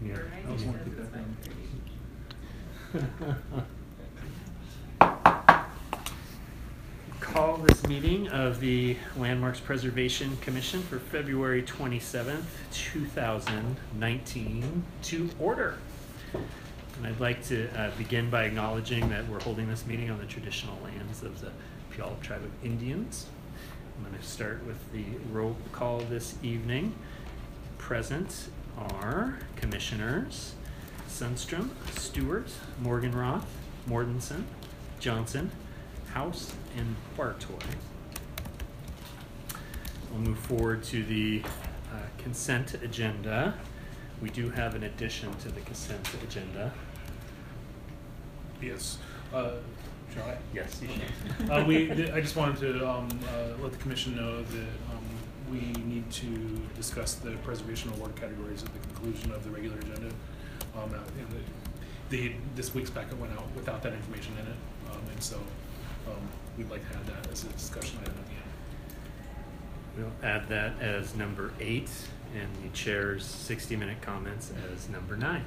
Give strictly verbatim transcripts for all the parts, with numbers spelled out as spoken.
Yeah. I was want to pick that down. Call this meeting of the Landmarks Preservation Commission for February twenty-seventh, two thousand nineteen to order. And I'd like to uh, begin by acknowledging that we're holding this meeting on the traditional lands of the Puyallup Tribe of Indians. I'm going to start with the roll call this evening. Present are Commissioners Sundstrom, Stewart, Morgenroth, Mortensen, Johnson, House, and Bartoy. We'll move forward to the uh, consent agenda. We do have an addition to the consent agenda. Yes. Uh, shall I? Yes, you should. uh, we, I just wanted to um, uh, let the Commission know that um, we need to discuss the preservation award categories at the conclusion of the regular agenda. Um, uh, in the, the, this week's packet went out without that information in it, um, and so um, we'd like to have that as a discussion item at the end. We'll add that as number eight, and the chair's sixty minute comments as number nine.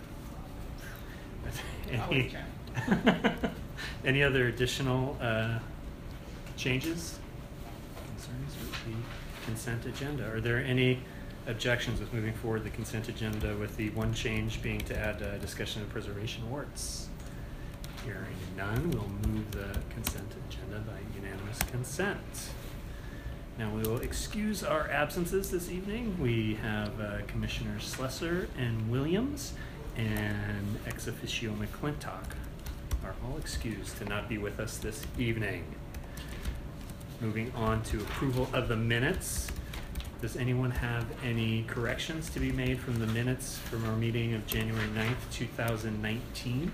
Any, any other additional uh, changes, concerns with the consent agenda? Are there any objections with moving forward the consent agenda, with the one change being to add a discussion of preservation awards? Hearing none, we'll move the consent agenda by unanimous consent. Now we will excuse our absences this evening. We have uh, Commissioners Slessor and Williams and ex officio McClintock are all excused to not be with us this evening. Moving on to approval of the minutes. Does anyone have any corrections to be made from the minutes from our meeting of January ninth, two thousand nineteen?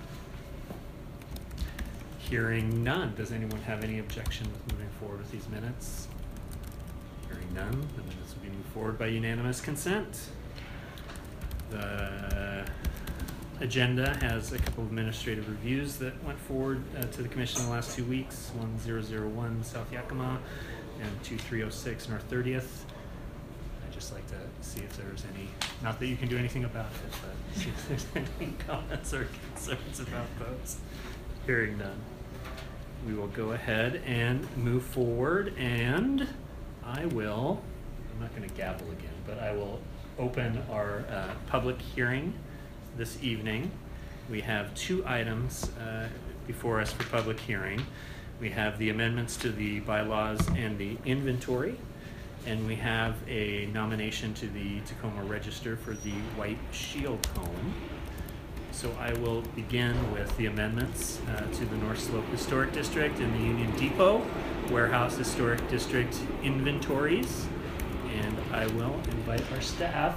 Hearing none. Does anyone have any objection with moving forward with these minutes? Hearing none, the minutes will be moved forward by unanimous consent. The agenda has a couple of administrative reviews that went forward uh, to the Commission in the last two weeks. one zero zero one South Yakima and two three oh six North thirtieth. I'd just like to see if there's any, not that you can do anything about it, but see if there's any comments or concerns about those. Hearing none, we will go ahead and move forward, and I will, I'm not going to gavel again, but I will open our uh, public hearing this evening. We have two items uh, before us for public hearing. We have the amendments to the bylaws and the inventory, and we have a nomination to the Tacoma Register for the White Shield Home. So I will begin with the amendments uh, to the North Slope Historic District and the Union Depot Warehouse Historic District inventories. And I will invite our staff,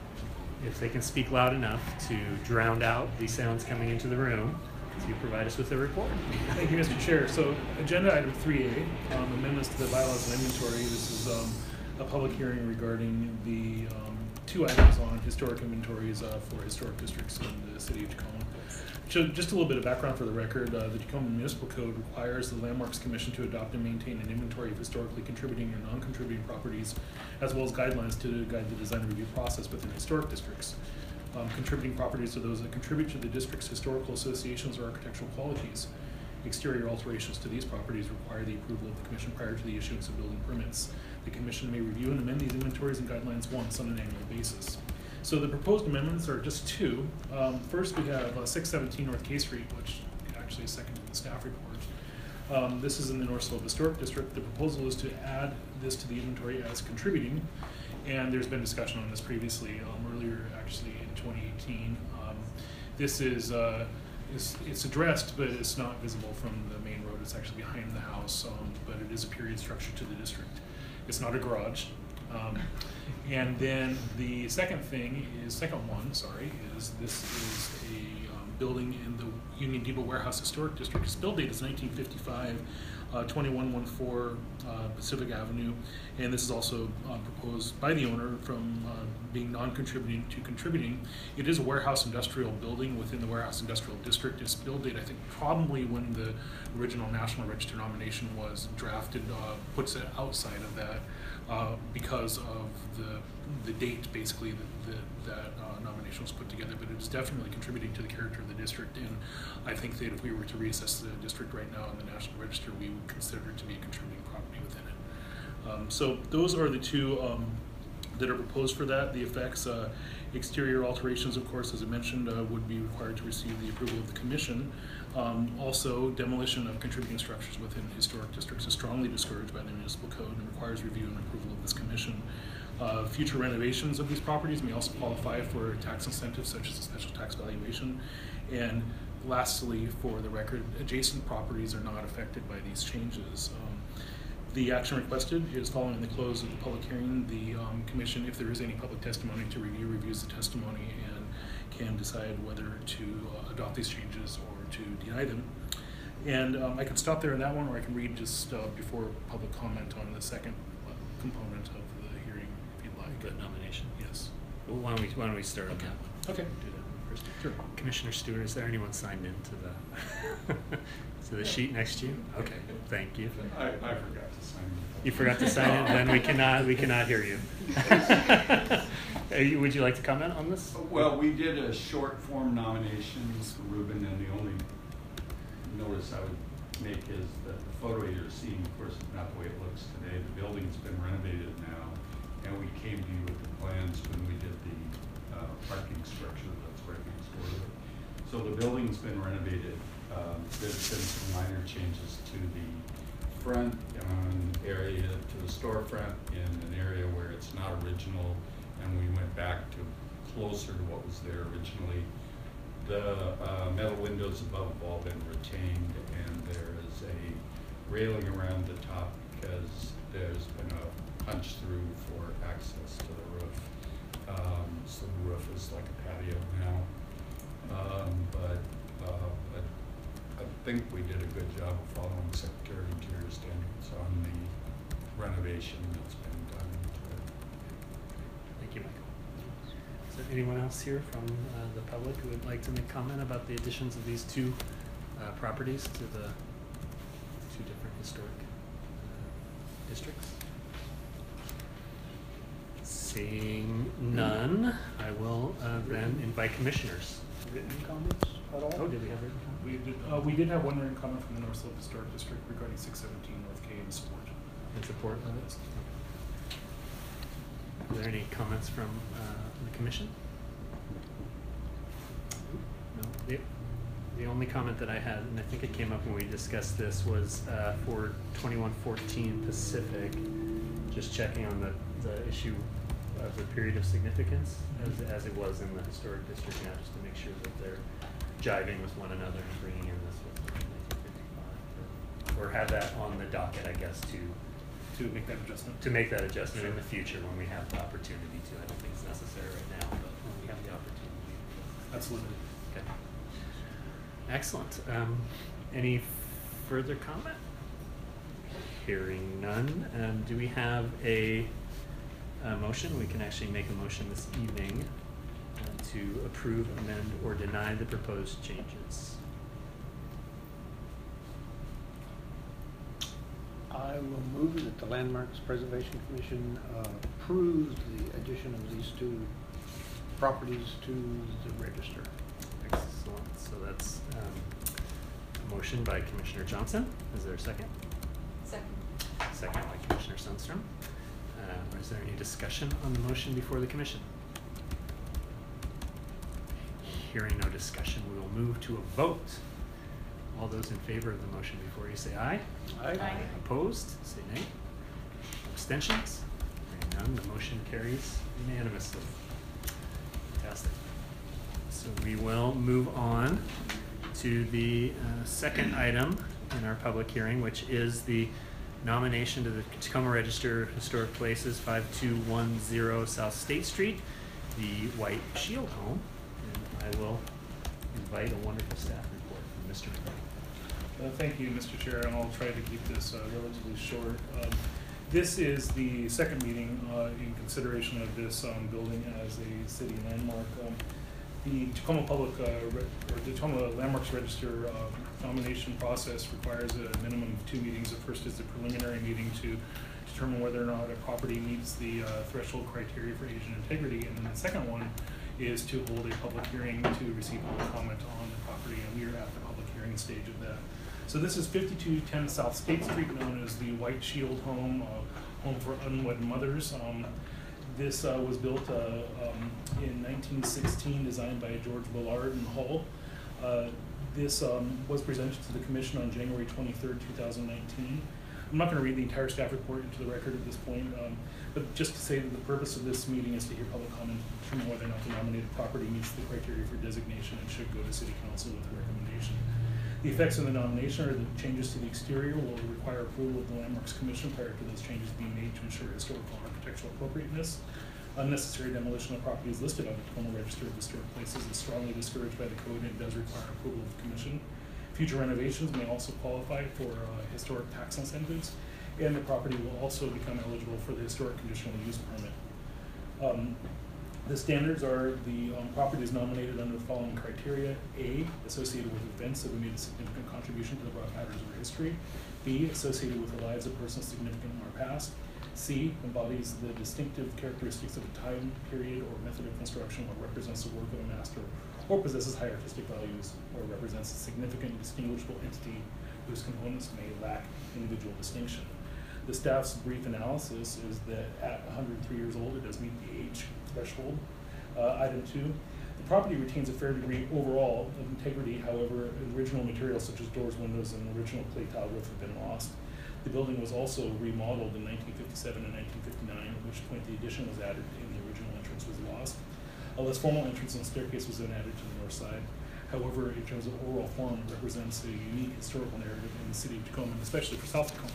if they can speak loud enough, to drown out the sounds coming into the room, to provide us with a report. Thank you, Mister Chair. So agenda item three A, um, amendments to the bylaws and inventory. This is um, a public hearing regarding the um, two items on historic inventories uh, for historic districts in the city of Tacoma. So just a little bit of background for the record. Uh, the Tacoma Municipal Code requires the Landmarks Commission to adopt and maintain an inventory of historically contributing and non-contributing properties, as well as guidelines to guide the design review process within historic districts. Um, contributing properties are those that contribute to the district's historical associations or architectural qualities. Exterior alterations to these properties require the approval of the Commission prior to the issuance of building permits. The Commission may review and amend these inventories and guidelines once on an annual basis. So the proposed amendments are just two. Um, first, we have uh, six seventeen North K Street, which actually is second to the staff report. Um, this is in the North Slope Historic District. The proposal is to add this to the inventory as contributing, and there's been discussion on this previously, um, earlier actually in twenty eighteen. Um, this is, uh, is, it's addressed, but it's not visible from the main road. It's actually behind the house, um, but it is a period structure to the district. It's not a garage. Um, and then the second thing is, second one, sorry, is this is a um, building in the Union Depot Warehouse Historic District. Its build date is nineteen fifty-five. uh, twenty-one fourteen uh, Pacific Avenue, and this is also uh, proposed by the owner from uh, being non-contributing to contributing. It is a warehouse industrial building within the warehouse industrial district. It's built date, I think, probably when the original National Register nomination was drafted, uh, puts it outside of that uh, because of the the date, basically, that, that, that uh, nomination was put together, but it is definitely contributing to the character of the district, and I think that if we were to reassess the district right now in the National Register, we would consider it to be a contributing property within it. Um, so those are the two um, that are proposed for that. The effects, uh, exterior alterations, of course, as I mentioned, uh, would be required to receive the approval of the commission. Um, also, demolition of contributing structures within historic districts is strongly discouraged by the municipal code and requires review and approval of this commission. Uh, future renovations of these properties may also qualify for tax incentives such as a special tax valuation. And lastly, for the record, adjacent properties are not affected by these changes. Um, the action requested is following the close of the public hearing. The um, commission, if there is any public testimony to review, reviews the testimony and can decide whether to uh, adopt these changes or to deny them. And um, I can stop there in that one, or I can read just uh, before public comment on the second uh, component of the hearing, if you'd like. The nomination. Yes. Well, why don't we why don't we start on Okay. that one? Okay. Do that one first. Sure. Commissioner Stewart, is there anyone signed in to the to the sheet next to you? Okay, thank you. I, I forgot to sign it. You forgot to sign in, then we cannot we cannot hear you. Are you- Would you like to comment on this? Well, we did a short form nominations for Ruben, and the only notice I would make is that the photo you're seeing, of course, is not the way it looks today. The building's been renovated now, and we came to you with the plans when we did the uh, parking structure that's right next door to it. So the building's been renovated. Um, there's been some minor changes to the front um, area, to the storefront in an area where it's not original, and we went back to closer to what was there originally. The uh, metal windows above have all been retained, and there is a railing around the top because there's been a punch through for access to the roof. Um, so the roof is like a patio now. Um, but uh, I, I think we did a good job of following Secretary of Interior standards on the renovation that's been done to it. Thank you, Michael. Is there anyone else here from uh, the public who would like to make comment about the additions of these two uh, properties to the two different historic uh, districts? Seeing none, I will uh, then invite commissioners. Written comments at all? Oh, did we have written comment? We did, uh, we did have one written comment from the North Slope Historic District regarding six seventeen North K in support. In support of it? Are there any comments from uh, the commission? No. The, the only comment that I had, and I think it came up when we discussed this, was uh, for twenty-one fourteen Pacific, just checking on the, the issue of the period of significance as, as it was in the historic district now, just to make sure that they're jiving with one another and bringing in this with nineteen fifty-five. Or, or have that on the docket, I guess, to To make that adjustment. to make that adjustment in Sure. the future when we have the opportunity to. I don't think it's necessary right now, but when we have the opportunity. Absolutely. Okay. Excellent. Um, any further comment? Hearing none. Um, do we have a, a motion? We can actually make a motion this evening uh, to approve, amend, or deny the proposed changes. I will move that the Landmarks Preservation Commission uh, approves the addition of these two properties to the register. Excellent. So that's um, a motion by Commissioner Johnson. Is there a second? Second. Second by Commissioner Sundstrom. Uh, is there any discussion on the motion before the commission? Hearing no discussion, we will move to a vote. All those in favor of the motion before you say aye. Aye. Aye. Opposed, say nay. Abstentions? Hearing none, the motion carries unanimously. Fantastic. So we will move on to the uh, second item in our public hearing, which is the nomination to the Tacoma Register of Historic Places, five two one zero South State Street, the White Shield Home. And I will invite a wonderful staff report from Mister McCarty. Uh, Thank you, Mister Chair, and I'll try to keep this uh, relatively short. Um, This is the second meeting uh, in consideration of this um, building as a city landmark. Um, The Tacoma Public, uh, Re- or the Tacoma Landmarks Register uh, nomination process requires a minimum of two meetings. The first is the preliminary meeting to determine whether or not a property meets the uh, threshold criteria for age and integrity. And then the second one is to hold a public hearing to receive public comment on the property, and we are at the public hearing stage of that. So this is fifty-two ten South State Street, known as the White Shield Home, uh, home for unwed mothers. Um, This uh, was built uh, um, in nineteen sixteen, designed by George Bullard and Hull. Uh, This um, was presented to the commission on January twenty-third, two thousand nineteen. I'm not going to read the entire staff report into the record at this point, um, but just to say that the purpose of this meeting is to hear public comment to determine whether or not the nominated property meets the criteria for designation and should go to City Council with a recommendation. The effects of the nomination are the changes to the exterior will require approval of the Landmarks Commission prior to those changes being made to ensure historical and architectural appropriateness. Unnecessary demolition of properties listed on the Tacoma Register of Historic Places is strongly discouraged by the code and does require approval of the commission. Future renovations may also qualify for uh, historic tax incentives, and the property will also become eligible for the historic conditional use permit. Um, The standards are the um, property is nominated under the following criteria: A, associated with events that have made a significant contribution to the broad patterns of our history; B, associated with the lives of persons significant in our past; C, embodies the distinctive characteristics of a time, period, or method of construction, or represents the work of a master, or possesses high artistic values, or represents a significant distinguishable entity whose components may lack individual distinction. The staff's brief analysis is that at one hundred three years old, it does meet the age threshold. Uh, item two, the property retains a fair degree overall of integrity. However, original materials such as doors, windows, and original clay tile roof have been lost. The building was also remodeled in nineteen fifty-seven and nineteen fifty-nine, at which point the addition was added and the original entrance was lost. A less formal entrance and staircase was then added to the north side. However, in terms of overall form, it represents a unique historical narrative in the city of Tacoma, especially for South Tacoma.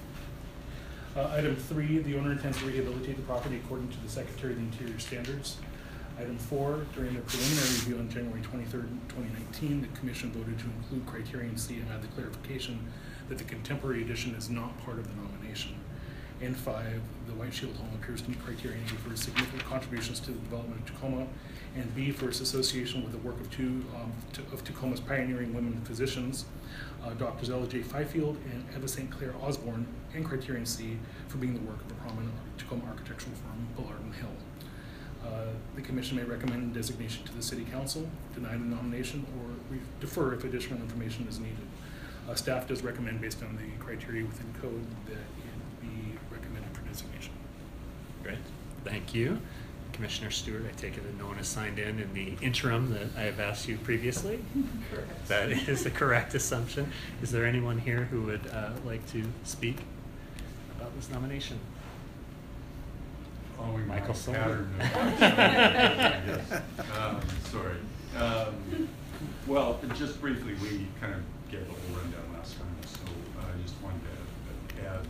Uh, item three, the owner intends to rehabilitate the property according to the Secretary of the Interior standards. Item four, during the preliminary review on January twenty-third, twenty nineteen, the commission voted to include criterion C and add the clarification that the contemporary edition is not part of the nomination. And five, the White Shield Home appears to meet criterion A for its significant contributions to the development of Tacoma, and B for its association with the work of two um, t- of Tacoma's pioneering women physicians, uh, Doctors Ella J. Fifield and Eva Saint Clair Osborne, and criterion C for being the work of a prominent Tacoma architectural firm, Bullard and Hill. Uh, the commission may recommend designation to the city council, deny the nomination, or re- defer if additional information is needed. Uh, staff does recommend, based on the criteria within code, that it be recommended for designation. Great, thank you. Commissioner Stewart, I take it that no one has signed in in the interim that I have asked you previously? Correct. That is the correct assumption. Is there anyone here who would uh, like to speak about this nomination? Following my Michael Sullivan. pattern of, I guess. Um, sorry. Um, well, just briefly, we kind of gave a whole rundown last time, so I just wanted to add,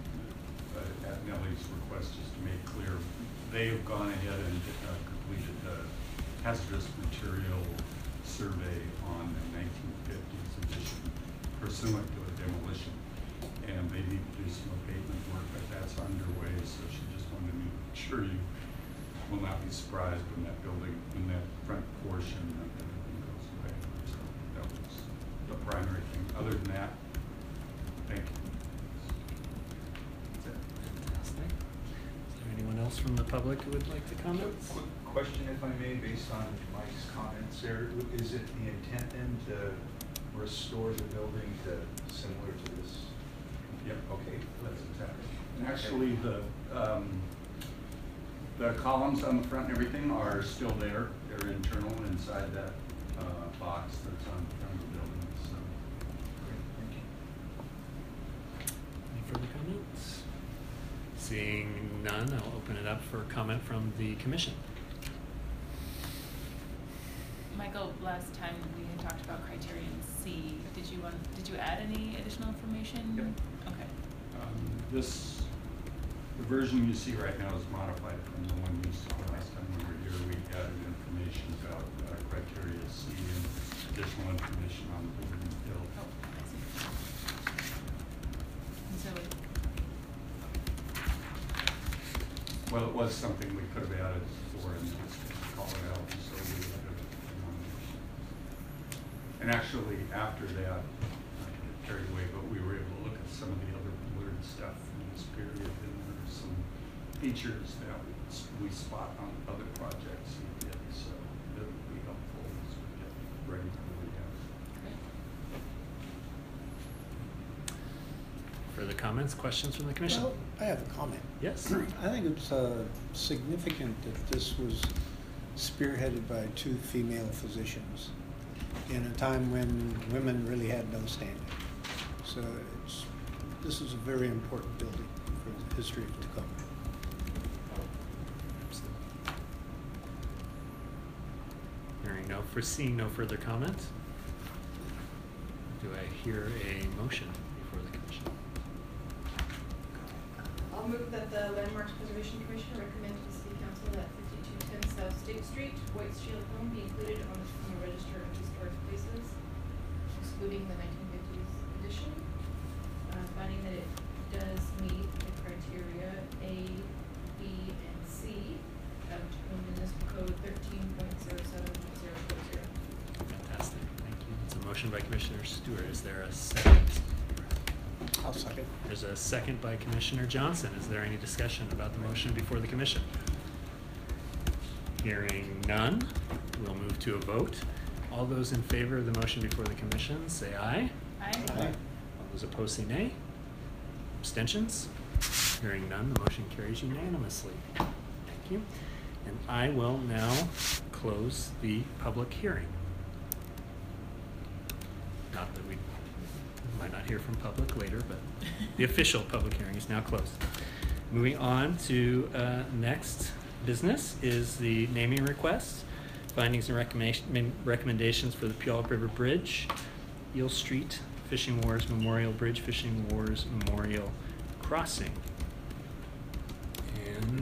uh, at Nellie's request, just to make clear, they have gone ahead and uh, completed the hazardous material survey on the nineteen fifties edition pursuant to a demolition, and they need to do some abatement work, but that's underway, so she just wanted me to make sure you will not be surprised when that building, when that front portion of everything goes away. So that was the primary thing. Other than that, thank you. That's it. Fantastic. Is there anyone else from the public who would like to comment? So, quick question, if I may, based on Mike's comments there. Is it the intent then to restore the building to similar to this? Yep. Okay, that's exactly. And actually, the, um, the columns on the front and everything are still there. They're internal inside that, uh, box that's on the front of the building, so. Great, thank you. Any further comments? Seeing none, I'll open it up for comment from the commission. Michael, last time we had talked about criterion C. Did you want, did you add any additional information? Yep. Okay. Um, this, the version you see right now is modified from the one you saw last time we were here. We added information about uh, criteria C and additional information on the building build. Oh, I see. Well, it was something we could have added before and just call it out, so we added it. And actually, after that, I get carried away, but we were able to look at some of the other weird stuff from this period, and there's some features that we spot on other projects we did, so that would be helpful as we get ready for the rehab. Further comments, questions from the commission? Well, I have a comment. Yes. I think it's uh, significant that this was spearheaded by two female physicians in a time when women really had no standing. So it's, this is a very important building for the history of Tacoma. Hearing no, foreseeing no further comment, do I hear a motion before the commission? I'll move that the Landmarks Preservation Commission recommend to the City Council that fifty-two ten South State Street, White Shield Home be included on the on the Register of Historic Places, excluding the nineteen fifties edition, uh, finding that it does meet the criteria A, B, and C of Tacoma Municipal Code thirteen point zero seven point zero four zero. Fantastic, thank you. It's a motion by Commissioner Stewart. Is there a second? I'll second. There's a second by Commissioner Johnson. Is there any discussion about the motion before the commission? Hearing none, we'll move to a vote. All those in favor of the motion before the commission, say aye. Aye. Aye. All those opposed, say nay. Abstentions? Hearing none, the motion carries unanimously. Thank you. And I will now close the public hearing. Not that we might not hear from public later, but the official public hearing is now closed. Moving on to uh, next business is the naming request, findings and recommendation- recommendations for the Puyallup River Bridge, Eel Street Fishing Wars Memorial Bridge, Fishing Wars Memorial Crossing. And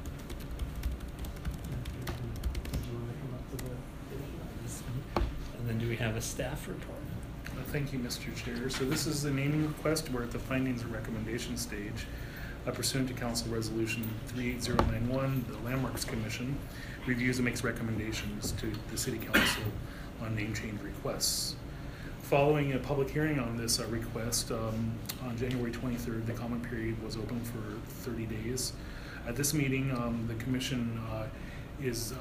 and then do we have a staff report? Uh, Thank you, Mister Chair. So this is the naming request. We're at the findings and recommendation stage. Uh, Pursuant to Council Resolution three eight zero nine one, the Landmarks Commission reviews and makes recommendations to the City Council on name change requests. Following a public hearing on this uh, request, um, on January twenty-third, the comment period was open for thirty days. At this meeting, um, the Commission uh, is uh,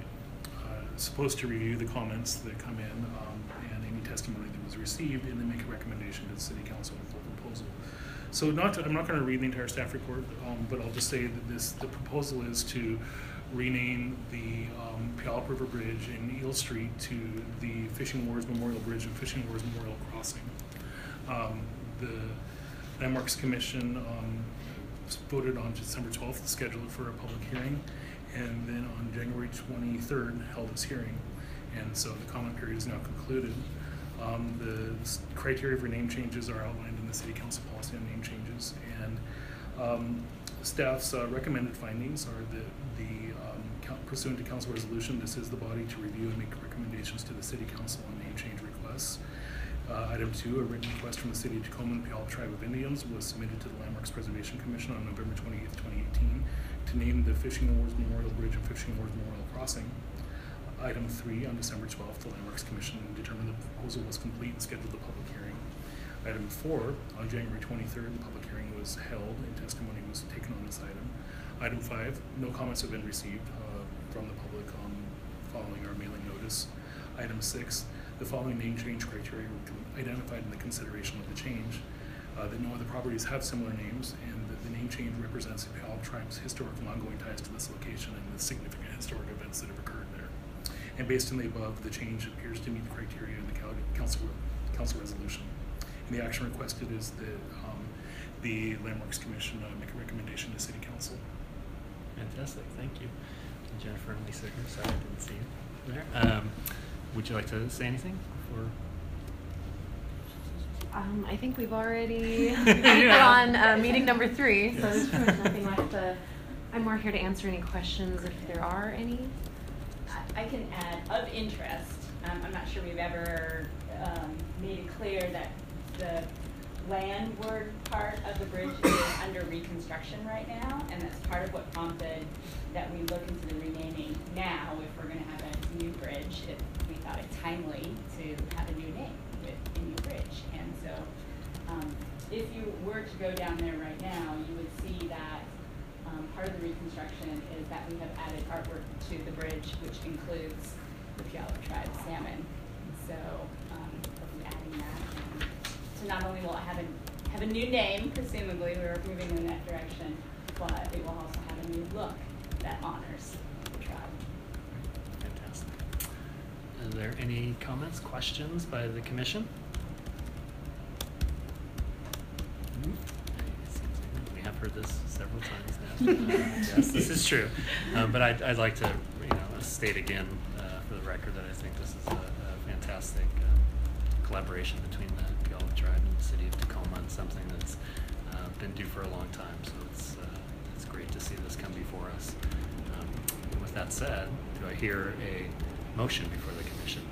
uh, supposed to review the comments that come in um, and any testimony that was received, and then make a recommendation to the City Council with the proposal. So not to, I'm not going to read the entire staff report, um, but I'll just say that this the proposal is to rename the um, Puyallup River Bridge in Eel Street to the Fishing Wars Memorial Bridge and Fishing Wars Memorial Crossing. Um, the Landmarks Commission um, voted on December twelfth to schedule it for a public hearing, and then on January twenty-third held its hearing. And so the comment period is now concluded. Um, the s- criteria for name changes are outlined in the City Council policy on name changes, and um, staff's uh, recommended findings are that the um, coun- pursuant to council resolution, this is the body to review and make recommendations to the City Council on name change requests. Uh, item two, a written request from the City of Tacoma and Puyallup Tribe of Indians was submitted to the Landmarks Preservation Commission on November twenty-eighth, twenty eighteen, to name the Fishing Wars Memorial Bridge and Fishing Wars Memorial Crossing. Item three, on December twelfth, the Landmarks Commission determined the proposal was complete and scheduled the public hearing. Item four, on January twenty-third, the public hearing was held and testimony was taken on this item. Item five, no comments have been received uh, from the public on following our mailing notice. Item six, the following name change criteria were con- identified in the consideration of the change, uh, that no other properties have similar names, and that the name change represents the Puyallup Tribe's historic and ongoing ties to this location and the significant historic events that have occurred there. And based on the above, the change appears to meet the criteria in the cal- council, council resolution. And the action requested is that um, the Landmarks Commission uh, make a recommendation to City Council. Fantastic, thank you. And Jennifer and Lisa here, sorry I didn't see you there. Um, would you like to say anything? Or Um, I think we've already Yeah. put on uh, meeting number three, so Yes. there's nothing left to. I'm more here to answer any questions if there are any. I- I can add, of interest, um, I'm not sure we've ever um, made it clear that the landward part of the bridge is under reconstruction right now, and that's part of what prompted that we look into the renaming now if we're gonna have a new bridge. If we thought it timely to have a new name with a new bridge. And so um, if you were to go down there right now, you would see that um, part of the reconstruction is that we have added artwork to the bridge, which includes the Puyallup Tribe salmon. So um, we'll be adding that. And so not only will it have a, have a new name, presumably we're moving in that direction, but it will also have a new look that honors the tribe. Fantastic. Are there any comments, questions by the commission? We have heard this several times now. Uh, yes, this is true. Um, but I'd, I'd like to, you know, state again uh, for the record that I think this is a, a fantastic uh, collaboration between the Puyallup Tribe and the city of Tacoma, and something that's uh, been due for a long time. So it's uh, it's great to see this come before us. Um, and with that said, do I hear a motion before the commission?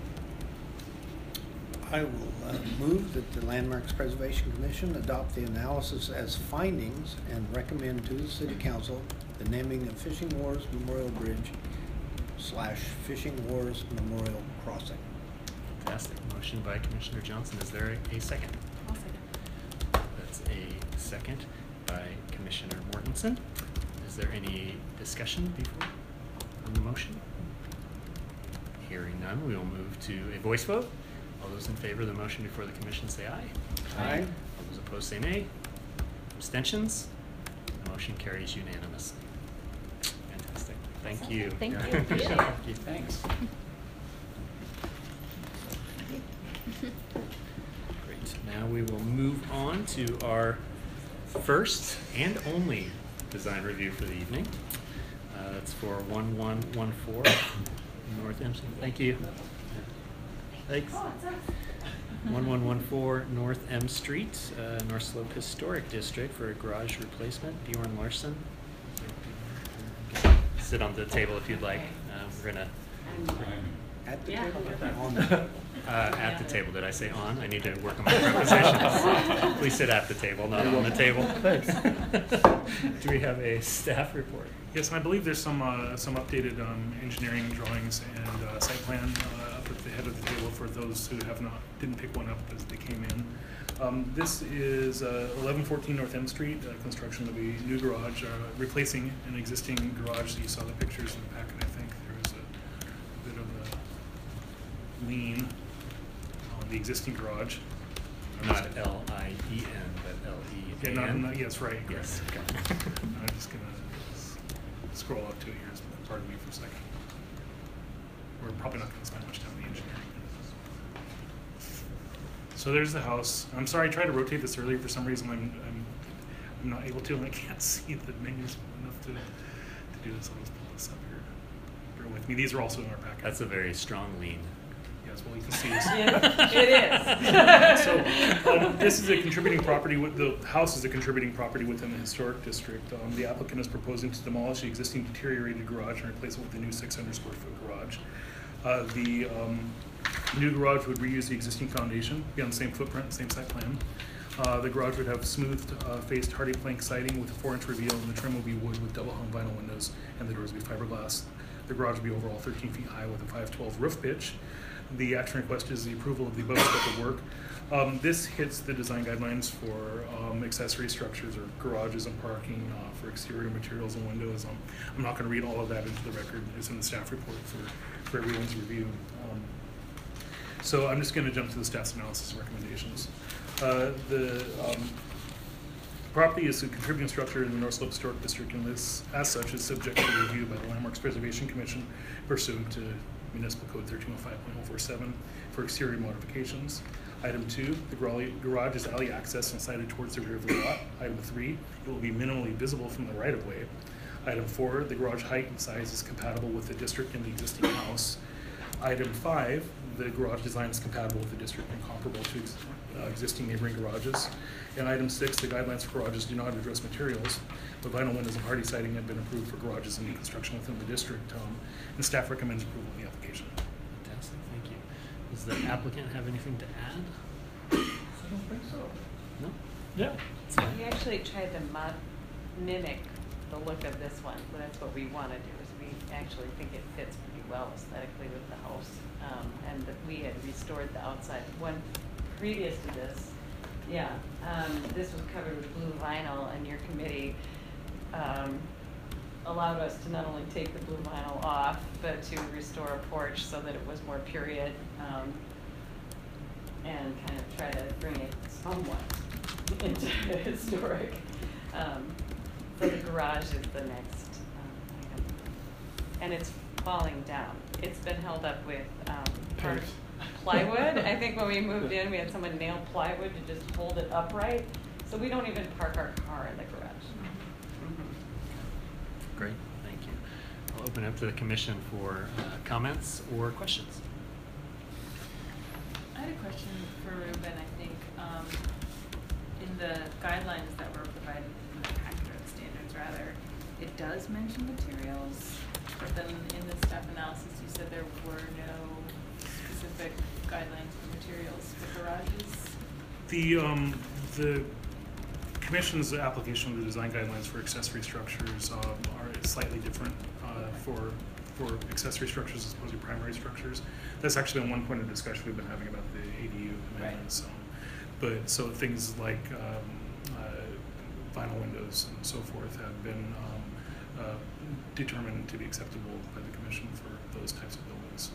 I will uh, move that the Landmarks Preservation Commission adopt the analysis as findings and recommend to the City Council the naming of Fishing Wars Memorial Bridge slash Fishing Wars Memorial Crossing. Fantastic. Motion by Commissioner Johnson. Is there a, a second? I'll second. That's a second by Commissioner Mortensen. Is there any discussion before on the motion? Hearing none, we will move to a voice vote. All those in favor of the motion before the commission say aye. Aye. All those opposed say nay. Abstentions? The motion carries unanimously. Fantastic. Thank you. Thank Yeah. you. Appreciate it. Thank you. Thanks. Great. Now we will move on to our first and only design review for the evening. Uh, that's for one one one four North M. Thank you. Thanks. Oh, it's us. one one one four North M Street, uh, North Slope Historic District for a garage replacement. Bjorn Larson. Sit on the table if you'd like. Uh, we're gonna At the Yeah. table? Yeah. On the- uh, at the table. Did I say on? I need to work on my prepositions. Please sit at the table, not on the table. Do we have a staff report? Yes, and I believe there's some, uh, some updated, um, engineering drawings and, uh, site plan, uh, up at the head of the table for those who have not, didn't pick one up as they came in. Um, this is, uh, eleven fourteen North M Street, uh, construction of a new garage, uh, replacing an existing garage. So you saw the pictures in the packet, I think. There was a bit of a lean on the existing garage. Not L I E N, but L E A N. Yeah, not, not, yes, right. Yes. correct. Okay. I'm just gonna s- scroll up to it here, pardon me for a second. We're probably not gonna spend much time on the engineering. So there's the house. I'm sorry, I tried to rotate this earlier, for some reason I'm, I'm, I'm not able to, and I can't see the menus enough to, to do this. I'll just pull this up here. Bear with me, these are also in our packet. That's a very strong lean. Yes, well, you can see this. It is. So, um, this is a contributing property, with the house is a contributing property within the historic district. Um, the applicant is proposing to demolish the existing deteriorated garage and replace it with a new six hundred square foot garage. Uh, the, um, new garage would reuse the existing foundation, be on the same footprint, same site plan. Uh, the garage would have smooth, uh, faced hardy plank siding with a four inch reveal, and the trim will be wood with double hung vinyl windows, and the doors will be fiberglass. The garage will be overall thirteen feet high with a five twelve roof pitch. The action request is the approval of the above scope of work. Um, this hits the design guidelines for um, accessory structures or garages and parking uh, for exterior materials and windows. Um, I'm not going to read all of that into the record. It's in the staff report for, for everyone's review. Um, so I'm just going to jump to the staff's analysis and recommendations. Uh, the um, property is a contributing structure in the North Slope Historic District, and this, as such, is subject to review by the Landmarks Preservation Commission pursuant to Municipal Code thirteen oh five point oh four seven for exterior modifications. Item two, the garage is alley access and sited towards the rear of the lot. Item three, it will be minimally visible from the right of way. Item four, the garage height and size is compatible with the district and the existing house. Item five, the garage design is compatible with the district and comparable to ex uh, existing neighboring garages. And item six, the guidelines for garages do not address materials, but vinyl windows and hardy siding have been approved for garages and new construction within the district. Um, and staff recommends approval of the application. Fantastic, thank you. Does the applicant have anything to add? I don't think so. No? Yeah. So we actually tried to mo- mimic the look of this one, but that's what we want to do, is we actually think it fits pretty well aesthetically with the house. Um, and that we had restored the outside. One previous to this, yeah, um, this was covered with blue vinyl, and your committee um, allowed us to not only take the blue vinyl off, but to restore a porch so that it was more period, um, and kind of try to bring it somewhat into historic. Um, so the garage is the next um, item. And it's falling down. It's been held up with um, part of plywood. I think when we moved in, we had someone nail plywood to just hold it upright. So we don't even park our car in the garage. Mm-hmm. Great, thank you. I'll open it up to the commission for uh, comments or questions. I had a question for Ruben, I think. Um, in the guidelines that were provided, in the packet or the standards rather, it does mention materials, but then in the staff analysis you said there were no specific guidelines for materials for garages. The, um, the commission's application of the design guidelines for accessory structures um, are slightly different uh, for for accessory structures as opposed to primary structures. That's actually been one point of discussion we've been having about the A D U amendments. Um, but so things like um, uh, vinyl windows and so forth have been um, uh, determined to be acceptable by the commission for those types of buildings.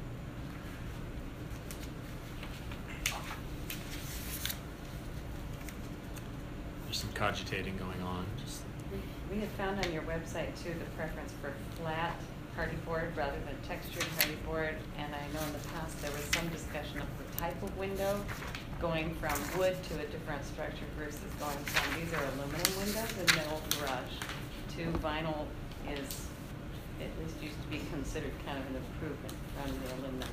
There's some cogitating going on. Just We, we had found on your website too the preference for flat hardy board rather than textured hardy board, and I know in the past there was some discussion of the type of window going from wood to a different structure versus going from, these are aluminum windows in the old garage, to vinyl is, at least used to be considered kind of an improvement from the aluminum.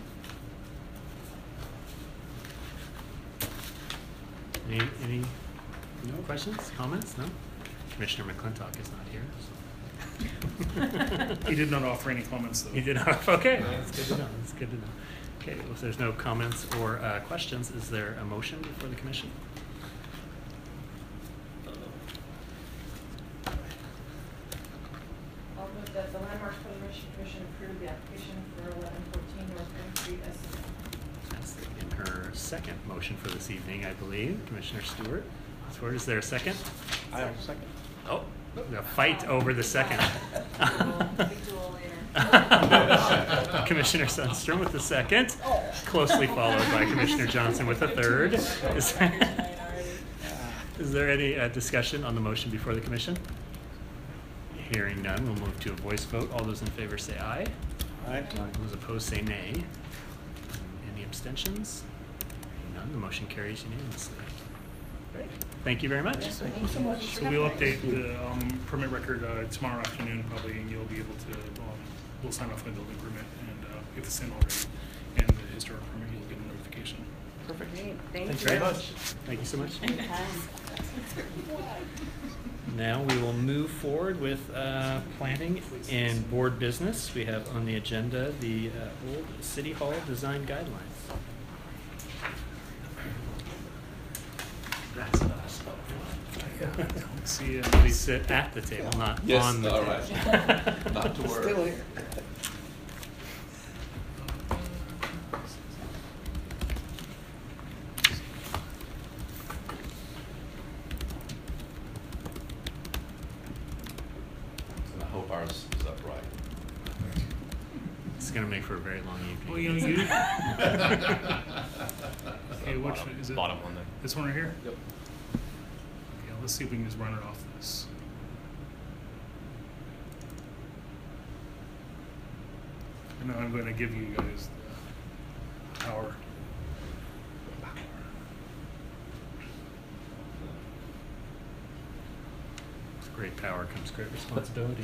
any any no questions, comments? No. Commissioner McClintock is not here. So. He did not offer any comments though. He did not. Okay, that's good to know. That's good to know. Okay, well, if there's no comments or uh, questions, is there a motion before the commission? I'll move that the Landmarks Preservation Commission approve the application for eleven fourteen North Main Street as submitted. That's in her second motion for this evening, I believe. Commissioner Stewart. Stewart, is there a second? I have a second. Oh, a fight over the second. Big duel later. Commissioner Sundstrom with the second, closely followed by Commissioner Johnson with the third. Is there, is there any uh, discussion on the motion before the commission? Hearing none, we'll move to a voice vote. All those in favor say aye. Aye. Those opposed say nay. Any abstentions? Hearing none, the motion carries unanimously. Great. Thank you very much. Thank you so much. So we'll update the um, permit record uh, tomorrow afternoon probably, and you'll be able to, um, we'll sign off on the building permit, and uh, if it's in already, and the historic permit, you'll get a notification. Perfect. Great, thank Thanks you. very much. Thank you so much. Now we will move forward with uh, planning and board business. We have on the agenda the uh, old City Hall design guidelines. That's us. See, uh, Please sit at the table, not Yes, on the all table. right. Not to worry. Still here. And I hope ours is upright. It's going to make for a very long evening. well, you know, you. Okay, which Bottom- is it? bottom one there. This one right here? Yep. Okay, let's see if we can just run it off this. And now I'm going to give you guys the power. With great power comes great responsibility.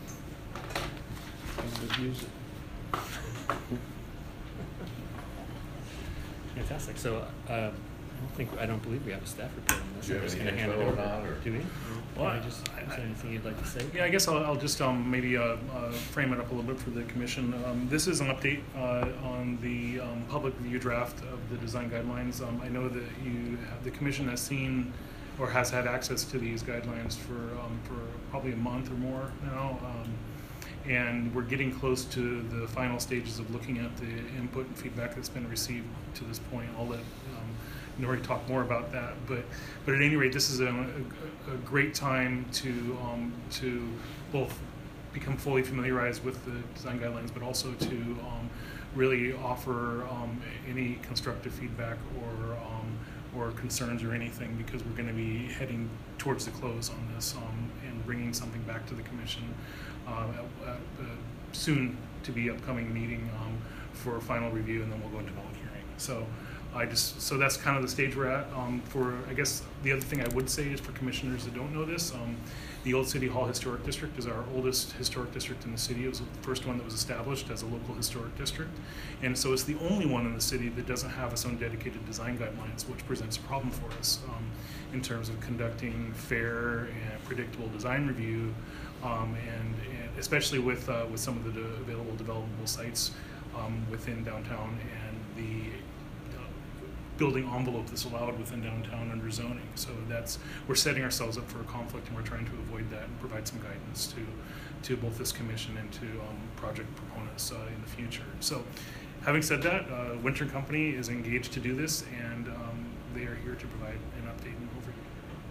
Use it. Fantastic. So, uh, don't think, I don't believe we have a staff report on this. Do you I'm have just any gonna hand it info or over. not, or- Do we? Well, Or I- just, I- is there anything you'd like to say? Yeah, I guess I'll, I'll just um, maybe uh, uh, frame it up a little bit for the commission. Um, this is an update uh, on the um, public review draft of the design guidelines. Um, I know that you have, the commission has seen or has had access to these guidelines for um, for probably a month or more now. Um, and we're getting close to the final stages of looking at the input and feedback that's been received to this point. I'll let um, Nori talk more about that, but but at any rate, this is a, a, a great time to um, to both become fully familiarized with the design guidelines, but also to um, really offer um, any constructive feedback or um, or concerns or anything, because we're going to be heading towards the close on this um, and bringing something back to the commission uh, at, at the soon to be upcoming meeting um, for final review, and then we'll go into public hearing. So I just, so that's kind of the stage we're at. Um, for, I guess the other thing I would say is for commissioners that don't know this, um, the Old City Hall Historic District is our oldest historic district in the city. It was the first one that was established as a local historic district. And so it's the only one in the city that doesn't have its own dedicated design guidelines, which presents a problem for us um, in terms of conducting fair and predictable design review, um, and, and especially with, uh, with some of the de available developable sites um, within downtown and the building envelope that's allowed within downtown under zoning. So that's, we're setting ourselves up for a conflict, and we're trying to avoid that and provide some guidance to to both this commission and to um, project proponents uh, in the future. So having said that, uh, Winter and Company is engaged to do this, and um, they are here to provide an update and overview.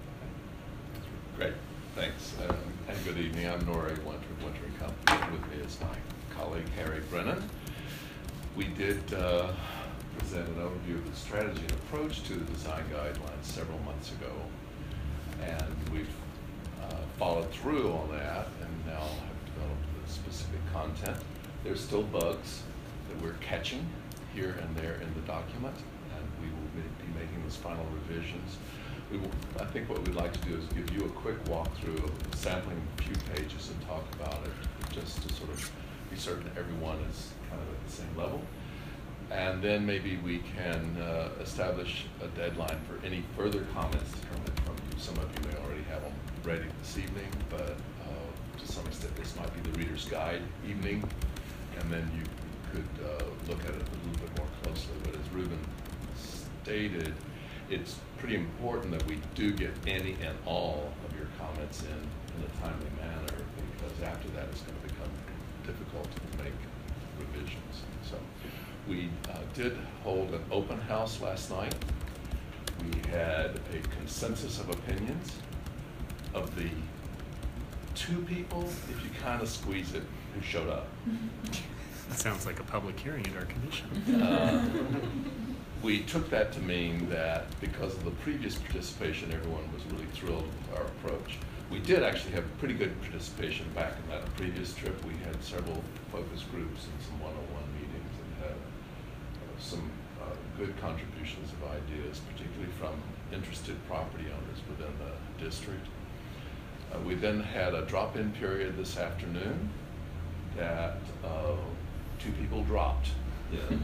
Great, thanks. Um, and good evening. I'm Nori Winter, Winter and Company. With me is my colleague Harry Brennan. We did uh, present an overview of the strategy and approach to the design guidelines several months ago, and we've uh, followed through on that and now have developed the specific content. There's still bugs that we're catching here and there in the document, and we will be making those final revisions. We will, I think what we'd like to do is give you a quick walkthrough of sampling a few pages and talk about it, just to sort of be certain that everyone is kind of at the same level. And then maybe we can uh, establish a deadline for any further comments to come in from you. Some of you may already have them ready this evening, but uh, to some extent this might be the reader's guide evening, and then you could uh, look at it a little bit more closely. But as Ruben stated, it's pretty important that we do get any and all of your comments in in a timely manner, because after that it's going to become difficult to make revisions. So we uh, did hold an open house last night. We had a consensus of opinions. Of the two people, if you kind of squeeze it, who showed up. That sounds like a public hearing at our commission. Uh, we took that to mean that because of the previous participation, everyone was really thrilled with our approach. We did actually have pretty good participation back in that previous trip. We had several focus groups and some one-on-one meetings, and had uh, some uh, good contributions of ideas, particularly from interested property owners within the district. Uh, we then had a drop-in period this afternoon that uh, two people dropped in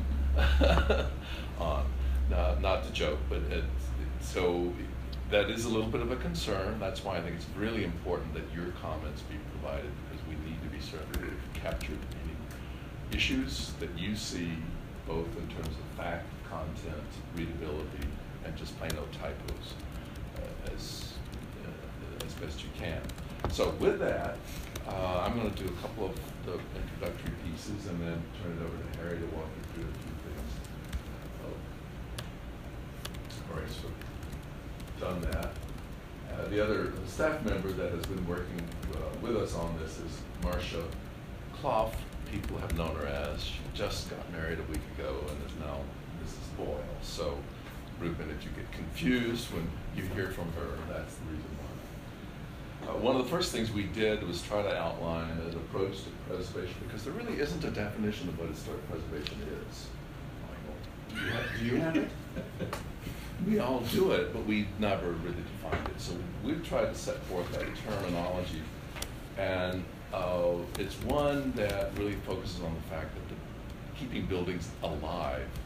on. Now, not to joke, but it, it, so that is a little bit of a concern. That's why I think it's really important that your comments be provided, because we need to be certain that we've captured any issues that you see, both in terms of fact, content, readability, and just plain old typos uh, as, uh, as best you can. So with that, uh, I'm going to do a couple of the introductory pieces and then turn it over to Harry to walk you through a few things. Oh. All right, so done that. Uh, the other staff member that has been working uh, with us on this is Marcia Clough. People have known her as. She just got married a week ago and is now Missus Boyle. So, Ruben, if you get confused when you hear from her, that's the reason why. Uh, one of the first things we did was try to outline an approach to preservation, because there really isn't a definition of what historic preservation is. Michael, do you have, do you have it? We all do it, but we never really defined it. So we've tried to set forth that terminology, and uh, it's one that really focuses on the fact that the, keeping buildings alive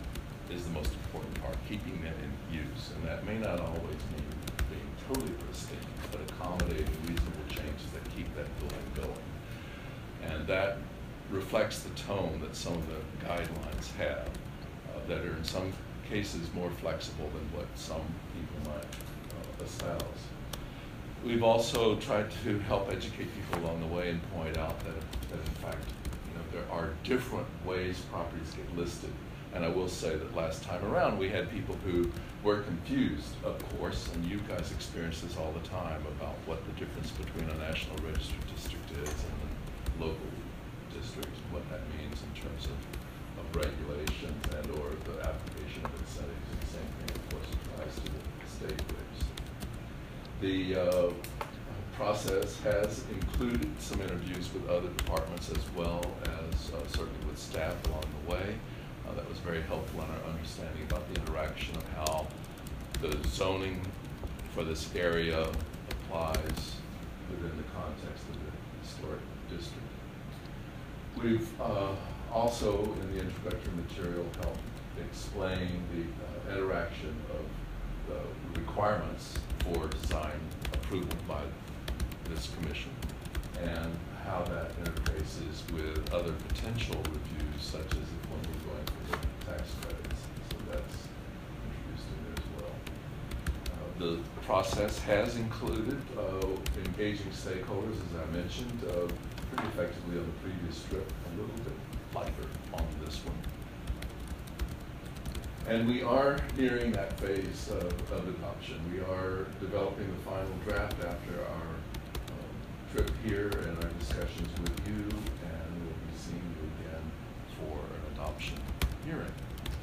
is the most important part, keeping them in use. And that may not always mean being totally pristine, but accommodating reasonable changes that keep that building going. And that reflects the tone that some of the guidelines have, uh, that are in some cases more flexible than what some people might uh, espouse. We've also tried to help educate people along the way and point out that, that in fact, you know, there are different ways properties get listed. And I will say that last time around, we had people who were confused, of course, and you guys experience this all the time about what the difference between a National Register district is and a local district, and what that means in terms of, of regulations and or the application of incentives. And the same thing, of course, applies to the state register. The uh, process has included some interviews with other departments as well as uh, certainly with staff along the way. Uh, that was very helpful in our understanding about the interaction of how the zoning for this area applies within the context of the historic district. We've uh, also, in the introductory material, helped explain the uh, interaction of the requirements for design approval by this commission and how that interfaces with other potential reviews, such as if when we're going for the tax credits. So that's introduced in there as well. Uh, the process has included uh, engaging stakeholders, as I mentioned, uh, pretty effectively on the previous trip, a little bit lighter on this one. And we are nearing that phase of, of adoption. We are developing the final draft after our um, trip here and our discussions with you, and we'll be seeing you again for an adoption hearing.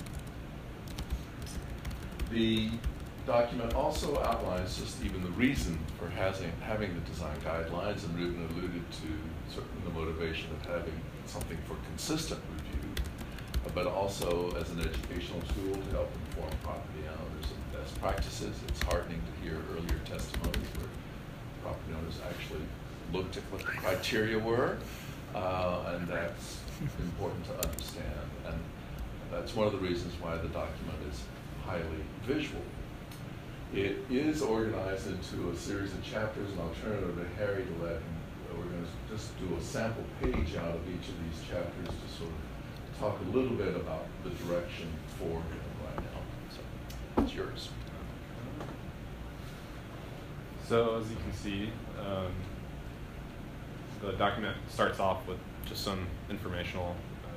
The document also outlines just even the reason for having, having the design guidelines, and Ruben alluded to certainly the motivation of having something for consistent review, but also as an educational tool to help inform property owners of best practices. It's heartening to hear earlier testimonies where property owners actually looked at what the criteria were, uh, and that's important to understand. And that's one of the reasons why the document is highly visual. It is organized into a series of chapters, and I'll turn it over to Harry to let him, we're going to just do a sample page out of each of these chapters to sort of talk a little bit about the direction for him right now. So it's yours. So as you can see, um, the document starts off with just some informational uh,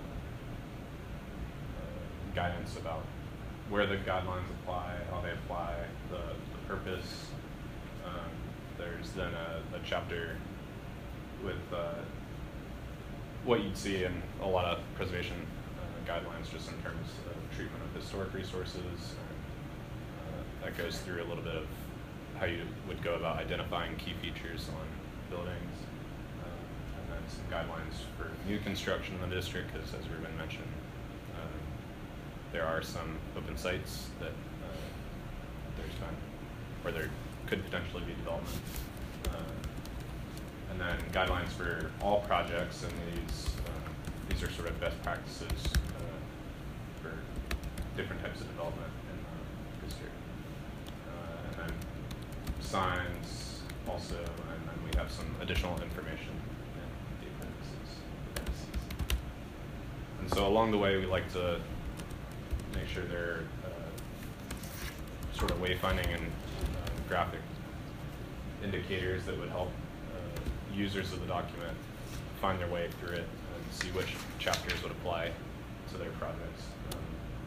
uh, guidance about where the guidelines apply, how they apply, the, the purpose. Um, there's then a, a chapter with uh, what you'd see in a lot of preservation uh, guidelines, just in terms of treatment of historic resources. And, uh, that goes through a little bit of how you would go about identifying key features on buildings, uh, and then some guidelines for new construction in the district, because as Ruben mentioned, uh, there are some open sites that uh, there's been, where there could potentially be development. Uh, And then guidelines for all projects, and these uh, these are sort of best practices uh, for different types of development in the district. Uh, and then signs also, and then we have some additional information in the appendices. appendices. And so along the way, we like to make sure they're uh, sort of wayfinding and uh, graphic indicators that would help users of the document find their way through it and see which chapters would apply to their projects. Um,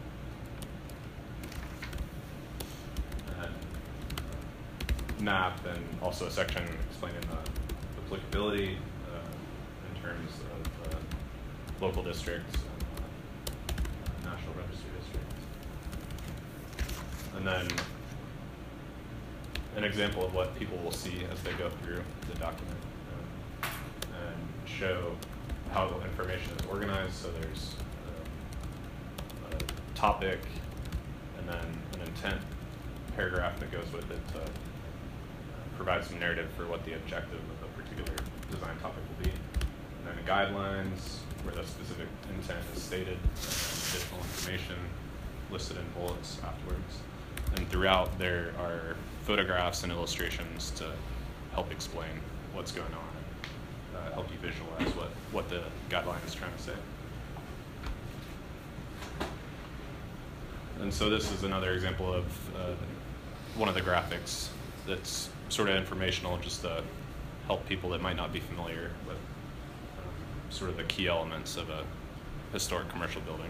and uh, map, and also a section explaining the applicability uh, in terms of uh, local districts and uh, National Register districts. And then an example of what people will see as they go through the document. And show how the information is organized. So there's uh, a topic, and then an intent paragraph that goes with it to uh, provide some narrative for what the objective of a particular design topic will be. And then guidelines, where the specific intent is stated, and then additional information, listed in bullets afterwards. And throughout there are photographs and illustrations to help explain what's going on, uh, help you visualize what, what the guideline is trying to say. And so this is another example of uh, one of the graphics that's sort of informational, just to help people that might not be familiar with um, sort of the key elements of a historic commercial building.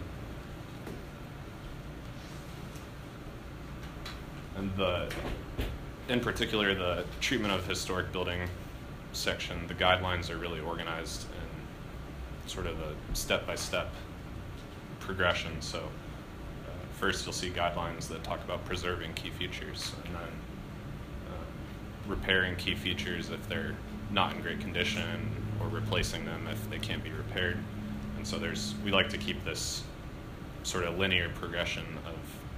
And the, in particular, the treatment of historic building section, the guidelines are really organized in sort of a step-by-step progression. So uh, first you'll see guidelines that talk about preserving key features, and then uh, repairing key features if they're not in great condition, or replacing them if they can't be repaired. And so there's, we like to keep this sort of linear progression of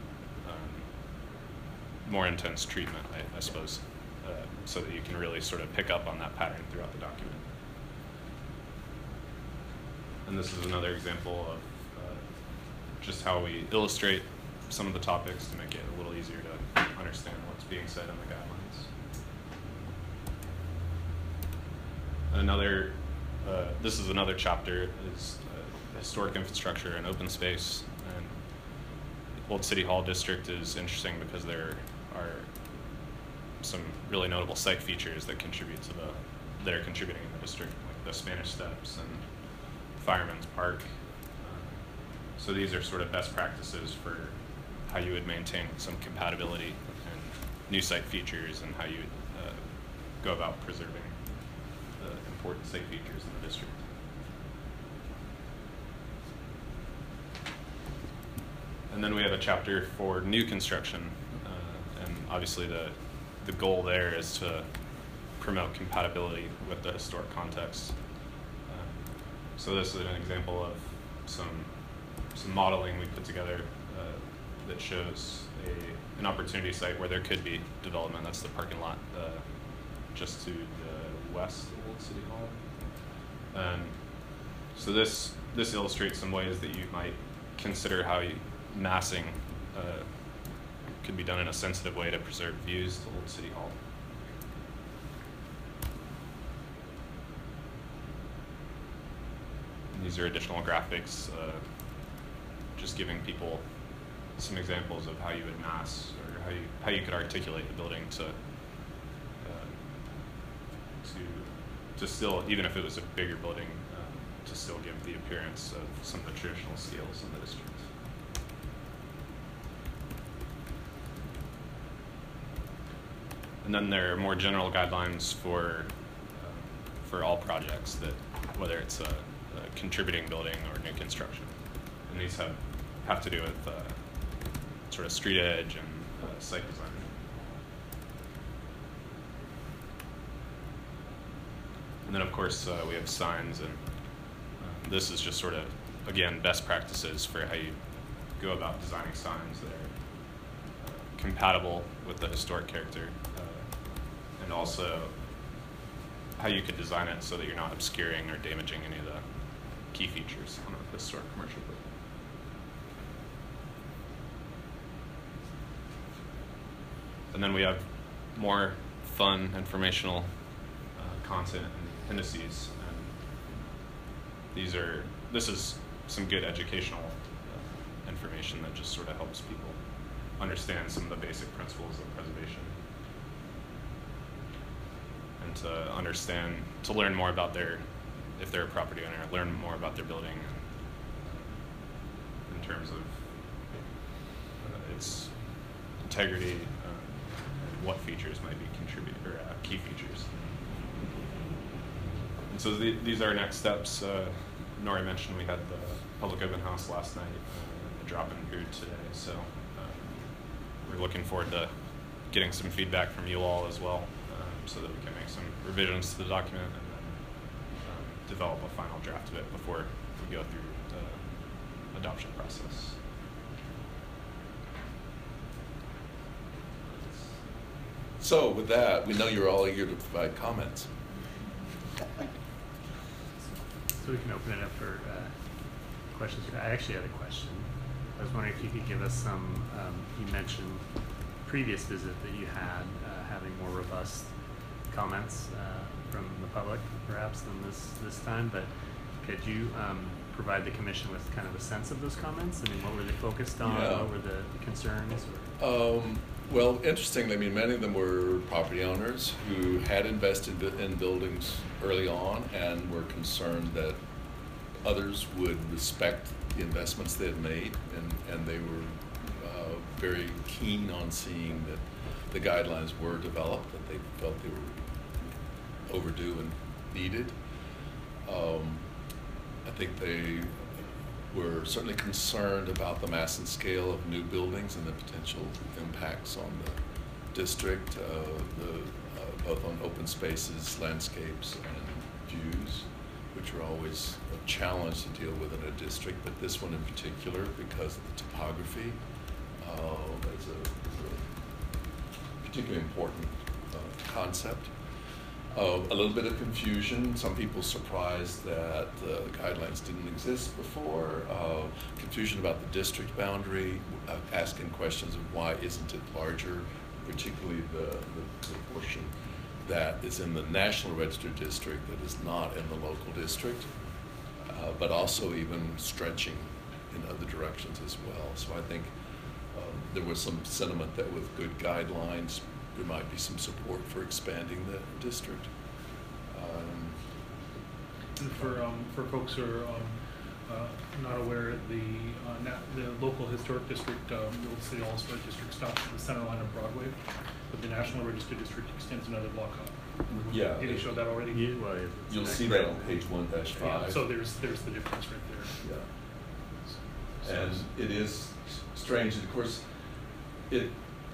more intense treatment, I, I suppose, uh, so that you can really sort of pick up on that pattern throughout the document. And this is another example of uh, just how we illustrate some of the topics to make it a little easier to understand what's being said in the guidelines. And another, uh, this is another chapter, is uh, historic infrastructure and open space. And Old City Hall District is interesting because there are some really notable site features that contribute to the, that are contributing in the district, like the Spanish Steps and Fireman's Park. Uh, so these are sort of best practices for how you would maintain some compatibility and new site features, and how you uh, go about preserving the important site features in the district. And then we have a chapter for new construction, uh, and obviously the the goal there is to promote compatibility with the historic context. Uh, so this is an example of some some modeling we put together uh, that shows a an opportunity site where there could be development. That's the parking lot uh, just to the west of Old City Hall. And so this this illustrates some ways that you might consider how you massing uh, could be done in a sensitive way to preserve views to Old City Hall. And these are additional graphics, uh, just giving people some examples of how you would mass, or how you how you could articulate the building to uh, to to still, even if it was a bigger building, uh, to still give the appearance of some of the traditional scales in the district. And then there are more general guidelines for uh, for all projects, that whether it's a, a contributing building or new construction. And these have have to do with uh, sort of street edge and uh, site design. And then of course uh, we have signs, and uh, this is just sort of, again, best practices for how you go about designing signs that are uh, compatible with the historic character. And also how you could design it so that you're not obscuring or damaging any of the key features on a historic commercial building. And then we have more fun, informational uh, content and indices. And these are, this is some good educational uh, information that just sort of helps people understand some of the basic principles of preservation. And to understand, to learn more about their, if they're a property owner, learn more about their building in terms of uh, its integrity, uh, and what features might be contribute or uh, key features. And so the, these are next steps. Uh, Nori mentioned we had the public open house last night, uh, the drop-in period today. So uh, we're looking forward to getting some feedback from you all as well, so that we can make some revisions to the document and then um, develop a final draft of it before we go through the adoption process. So with that, we know you're all eager to provide comments. So we can open it up for uh, questions. I actually had a question. I was wondering if you could give us some, um, you mentioned previous visit that you had, uh, having more robust comments uh, from the public perhaps than this, this time, but could you um, provide the commission with kind of a sense of those comments? I mean, what were they focused on? Yeah. What were the concerns? Or? Um, well, interestingly, I mean, many of them were property owners who had invested in buildings early on and were concerned that others would respect the investments they had made, and, and they were uh, very keen on seeing that the guidelines were developed, that they felt they were overdue and needed. Um, I think they were certainly concerned about the mass and scale of new buildings and the potential impacts on the district, uh, the, uh, both on open spaces, landscapes, and views, which are always a challenge to deal with in a district, but this one in particular, because of the topography, uh, is, a, is a particularly important uh, concept. Uh, a little bit of confusion. Some people surprised that the guidelines didn't exist before. Uh, confusion about the district boundary, uh, asking questions of why isn't it larger, particularly the, the, the portion that is in the National Register district that is not in the local district, uh, but also even stretching in other directions as well. So I think uh, there was some sentiment that with good guidelines, there might be some support for expanding the district. Um, And for um, for folks who are um, uh, not aware, the uh, na the local historic district, um, the Old City All Historic District, stops at the center line of Broadway, but the National Register District extends another block up. Yeah. Did you show that already? You, well, it's You'll next see right. that on page one dash Yeah, five. so there's there's the difference right there. Yeah. So- And it is strange, and of course, it,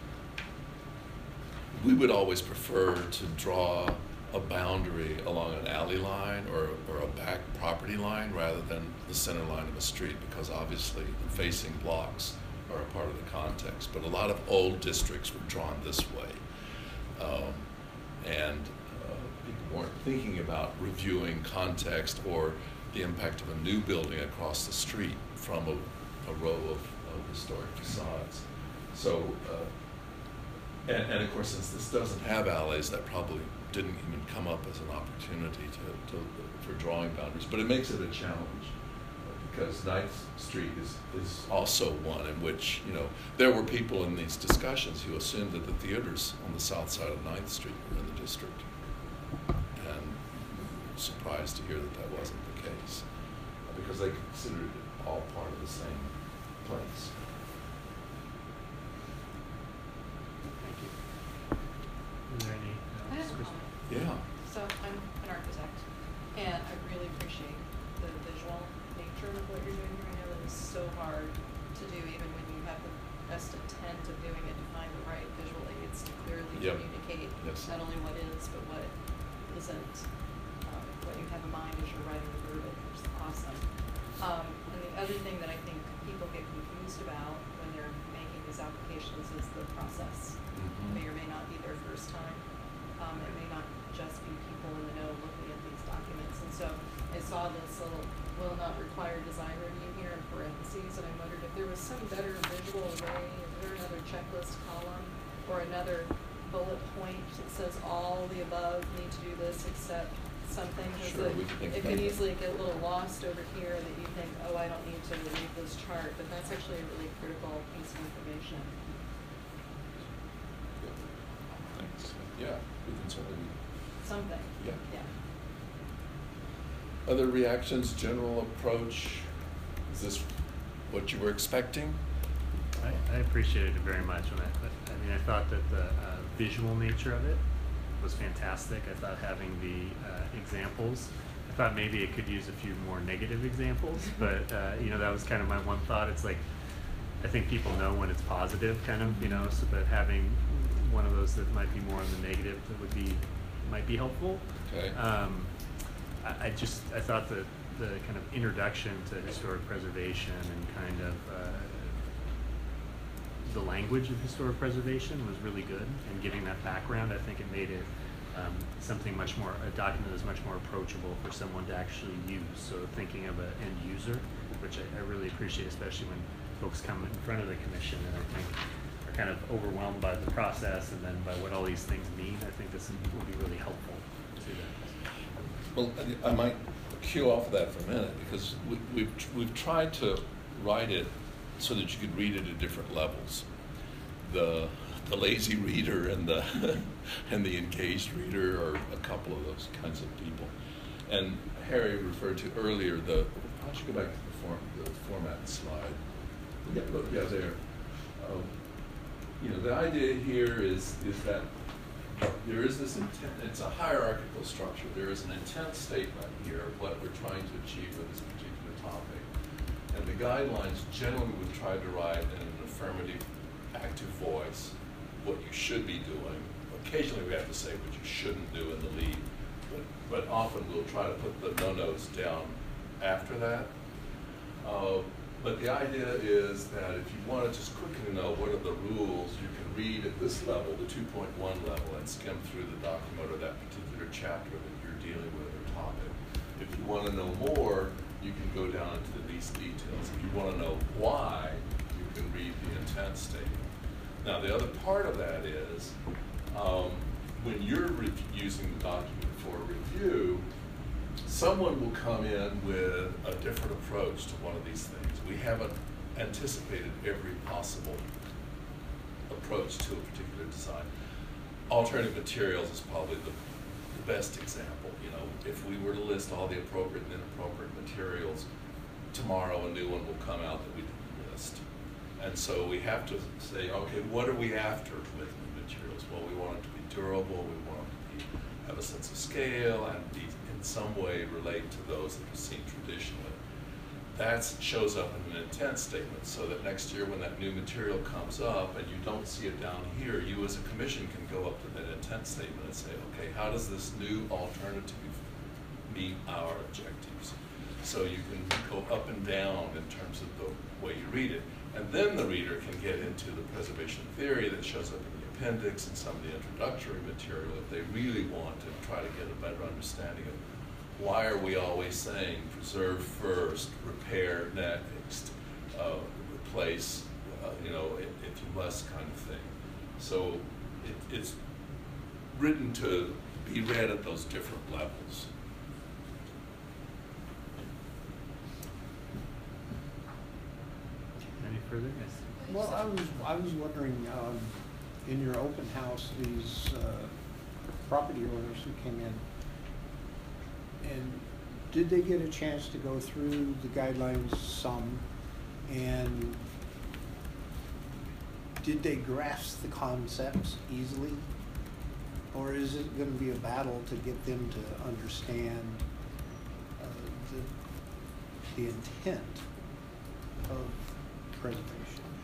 we would always prefer to draw a boundary along an alley line or, or a back property line rather than the center line of a street, because obviously the facing blocks are a part of the context. But a lot of old districts were drawn this way. Um, and uh, people weren't thinking about reviewing context or the impact of a new building across the street from a, a row of, of historic facades. So, uh, and, and of course, since this doesn't have alleys, that probably didn't even come up as an opportunity to, to, for drawing boundaries. But it makes it a challenge, because Ninth Street is, is also one in which, you know, there were people in these discussions who assumed that the theaters on the south side of Ninth Street were in the district. And surprised to hear that that wasn't the case, because they considered it all part of the same place. Thank you. Is there any? I have a Chris- comment. Yeah. So I'm an architect, and I really appreciate the visual nature of what you're doing here. I know that it's so hard to do, even when you have the best intent of doing it, to find the right visual aids to clearly Yep. communicate Yes. not only what is, but what isn't, um, what you have in mind as you're writing the verbiage, which is awesome. Um, and the other thing that I think people get confused about when they're making these applications is the process. Mhm. May or may not be their first time. Um, it may not just be people in the know looking at these documents. And so I saw this little will not require design review here in parentheses, and I wondered if there was some better visual way. Is there another checklist column or another bullet point that says all the above need to do this except something? Because Sure, we can think it about could that. easily get a little lost over here that you think, oh, I don't need to read this chart, but that's actually a really critical piece of information. Thanks. Yeah, we can certainly. Something. Yeah. Yeah. Other reactions, general approach? Is this what you were expecting? I, I appreciated it very much. When I, I mean, I thought that the uh, visual nature of it was fantastic. I thought having the uh, examples, I thought maybe it could use a few more negative examples, but uh, you know, that was kind of my one thought. It's like, I think people know when it's positive, kind of, you know, so that having one of those that might be more on the negative that would be, might be helpful. Okay. Um, I, I just, I thought that the kind of introduction to historic preservation and kind of uh, the language of historic preservation was really good, and giving that background, I think it made it um, something much more, a document that is much more approachable for someone to actually use. So thinking of an end user, which I, I really appreciate, especially when folks come in front of the commission and I think are kind of overwhelmed by the process and then by what all these things mean. I think this will be really helpful to them. Well, I I might cue off of that for a minute because we, we've we've tried to write it so that you could read it at different levels. The the lazy reader and the and the engaged reader are a couple of those kinds of people. And Harry referred to earlier the. Why don't you go back to the form the format slide? Yeah, look, yeah, there. Um, you know, the idea here is is that there is this intent. It's a hierarchical structure. There is an intent statement here of what we're trying to achieve with this particular topic, and the guidelines generally would try to write in an affirmative, active voice what you should be doing. Occasionally we have to say what you shouldn't do in the lead, but, but often we'll try to put the no-nos down after that. Uh, but the idea is that if you want to just quickly know what are the rules, you can read at this level, the two point one level, and skim through the document or that particular chapter that you're dealing with or topic. If you want to know more, you can go down into these details. If you want to know why, you can read the intent statement. Now, the other part of that is, um, when you're re using the document for review, someone will come in with a different approach to one of these things. We haven't anticipated every possible approach to a particular design. Alternative materials is probably the, the best example. You know, if we were to list all the appropriate and inappropriate materials, tomorrow a new one will come out that we didn't list. And so we have to say, okay, what are we after with the materials? Well, we want it to be durable, we want it to be, have a sense of scale, and be in some way relate to those that we've seen traditionally. That shows up in an intent statement, so that next year when that new material comes up and you don't see it down here, you as a commission can go up to that intent statement and say, okay, how does this new alternative meet our objectives? So you can go up and down in terms of the way you read it. And then the reader can get into the preservation theory that shows up in the appendix and some of the introductory material if they really want to try to get a better understanding of why are we always saying preserve first, repair next, uh, replace, uh, you know, if, if you must kind of thing. So it, it's written to be read at those different levels. Any further? Yes. Well, I was, I was wondering, um, in your open house, these uh, property owners who came in, and did they get a chance to go through the guidelines some, and did they grasp the concepts easily? Or is it going to be a battle to get them to understand uh, the, the intent of preservation?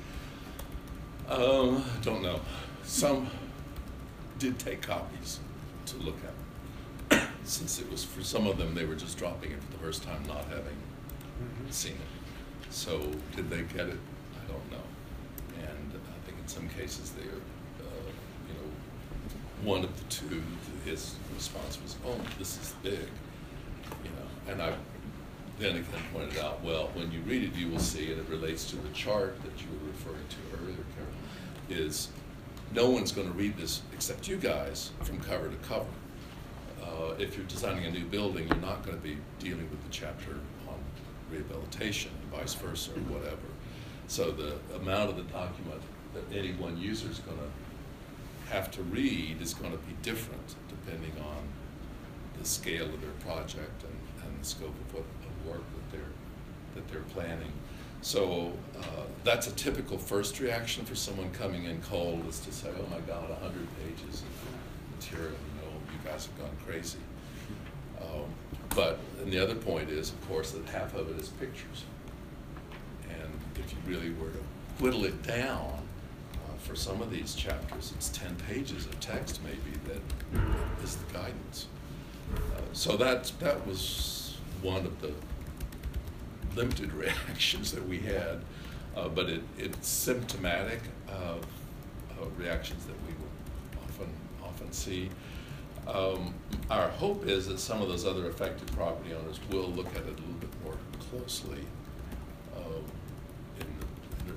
Um, don't know. Some did take copies to look at. Since it was, for some of them, they were just dropping it for the first time, not having mm-hmm. seen it. So did they get it? I don't know. And I think in some cases they are, uh, you know, one of the two, his response was, oh, this is big. You know, and I then again pointed out, well, when you read it, you will see, and it relates to the chart that you were referring to earlier, Carol, is no one's going to read this except you guys from cover to cover. Uh, if you're designing a new building, you're not going to be dealing with the chapter on rehabilitation, and vice versa, or whatever. So the amount of the document that any one user is going to have to read is going to be different depending on the scale of their project and, and the scope of what of work that they're that they're planning. So uh, that's a typical first reaction for someone coming in cold, is to say, "Oh my God, a hundred pages of material! You know, you guys have gone crazy." Um, but and the other point is, of course, that half of it is pictures, and if you really were to whittle it down, uh, for some of these chapters, it's ten pages of text maybe that is the guidance. Uh, so that that was one of the limited reactions that we had, uh, but it, it's symptomatic of uh, reactions that we will often often see. Um, our hope is that some of those other affected property owners will look at it a little bit more closely um, in, the, in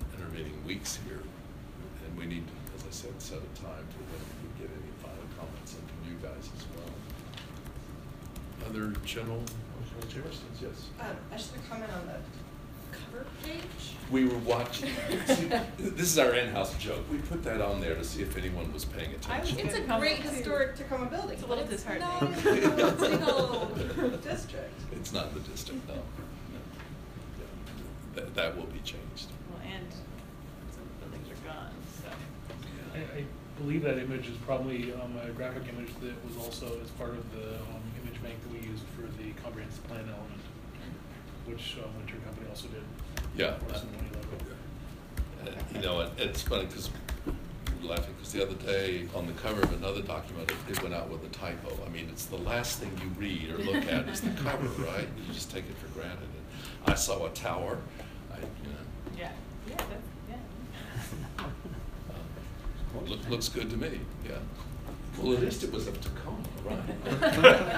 weeks here, and we need to, as I said, set a time to when we get any final comments and from you guys as well. Other general suggestions? Yes. Um, I just want to comment on the cover page. We were watching. See, this is our in-house joke. We put that on there to see if anyone was paying attention. It's a great historic Tacoma building. It's a little but it's disheartening. not in the single district. It's not the district, no. no. Yeah. That, that will be changed. Well, and some buildings are gone, so. I, I believe that image is probably um, a graphic image that was also as part of the um, image bank that we used for the comprehensive plan element, which uh, Winter Company also did. Yeah. For us in twenty eleven. Uh, you know, it, it's funny because we were laughing because the other day on the cover of another document, it, it went out with a typo. I mean, it's the last thing you read or look at is the cover, right? You just take it for granted. And I saw a tower. I, you know, Yeah, yeah, that's, yeah. uh, look, looks good to me. Yeah. Well, at least it was of Tacoma, right?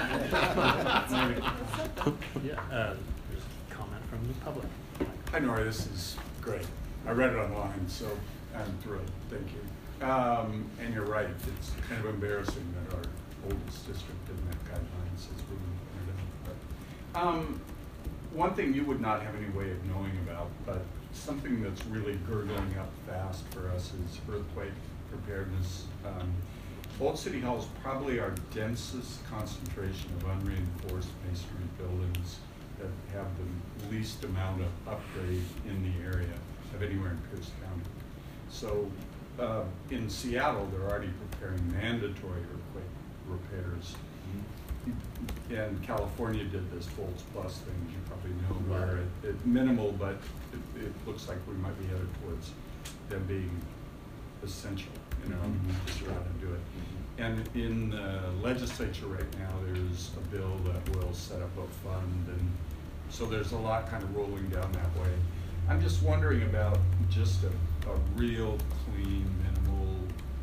Yeah, uh, there's a comment from the public. Hi, Nora, this is great. I read it online, so I'm thrilled. Thank you. Um, and you're right, it's kind of embarrassing that our oldest district didn't have guidelines as we pointed out. But, um, one thing you would not have any way of knowing about, but something that's really gurgling up fast for us is earthquake preparedness. Um, Old City Hall is probably our densest concentration of unreinforced masonry buildings that have the least amount of upgrade in the area of anywhere in Pierce County. So uh, in Seattle, they're already preparing mandatory earthquake repairs. Mm-hmm. And California did this Folds Plus thing, as you probably know, where it, it minimal, but it, it looks like we might be headed towards them being essential, you know, mm-hmm. just go out and do it. Mm-hmm. And in the legislature right now, there's a bill that will set up a fund, and so there's a lot kind of rolling down that way. I'm just wondering about just a, a real clean, minimal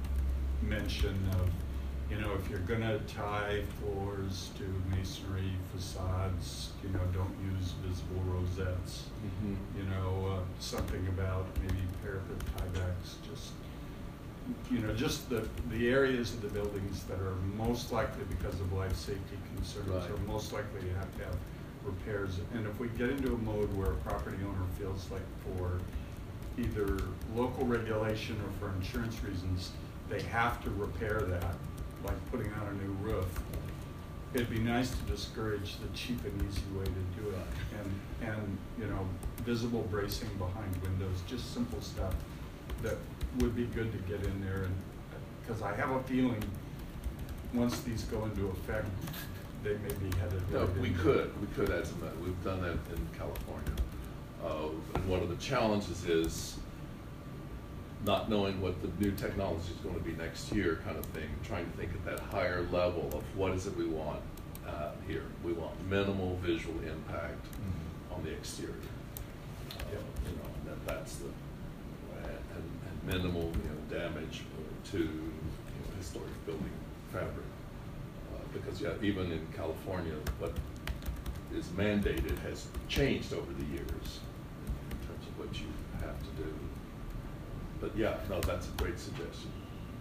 mention of, you know, if you're gonna tie floors to masonry facades, you know, don't use visible rosettes. Mm-hmm. You know, uh, something about maybe parapet tiebacks, just, you know, just the, the areas of the buildings that are most likely, because of life safety concerns, right. are most likely to have to have repairs. And if we get into a mode where a property owner feels like for either local regulation or for insurance reasons, they have to repair that, like putting on a new roof, it'd be nice to discourage the cheap and easy way to do it. And, and you know, visible bracing behind windows, just simple stuff that would be good to get in there. And because I have a feeling once these go into effect, they may be headed No, right we into- could, we could add some, we've done that in California. Uh, and one of the challenges is not knowing what the new technology is going to be next year kind of thing, trying to think at that higher level of what is it we want uh, here. We want minimal visual impact mm-hmm. on the exterior. Uh, yep. You know, and that, that's the, and, and minimal, you know, damage to, you know, historic building fabric. Because yeah, even in California, what is mandated has changed over the years in terms of what you have to do. But yeah, no, that's a great suggestion.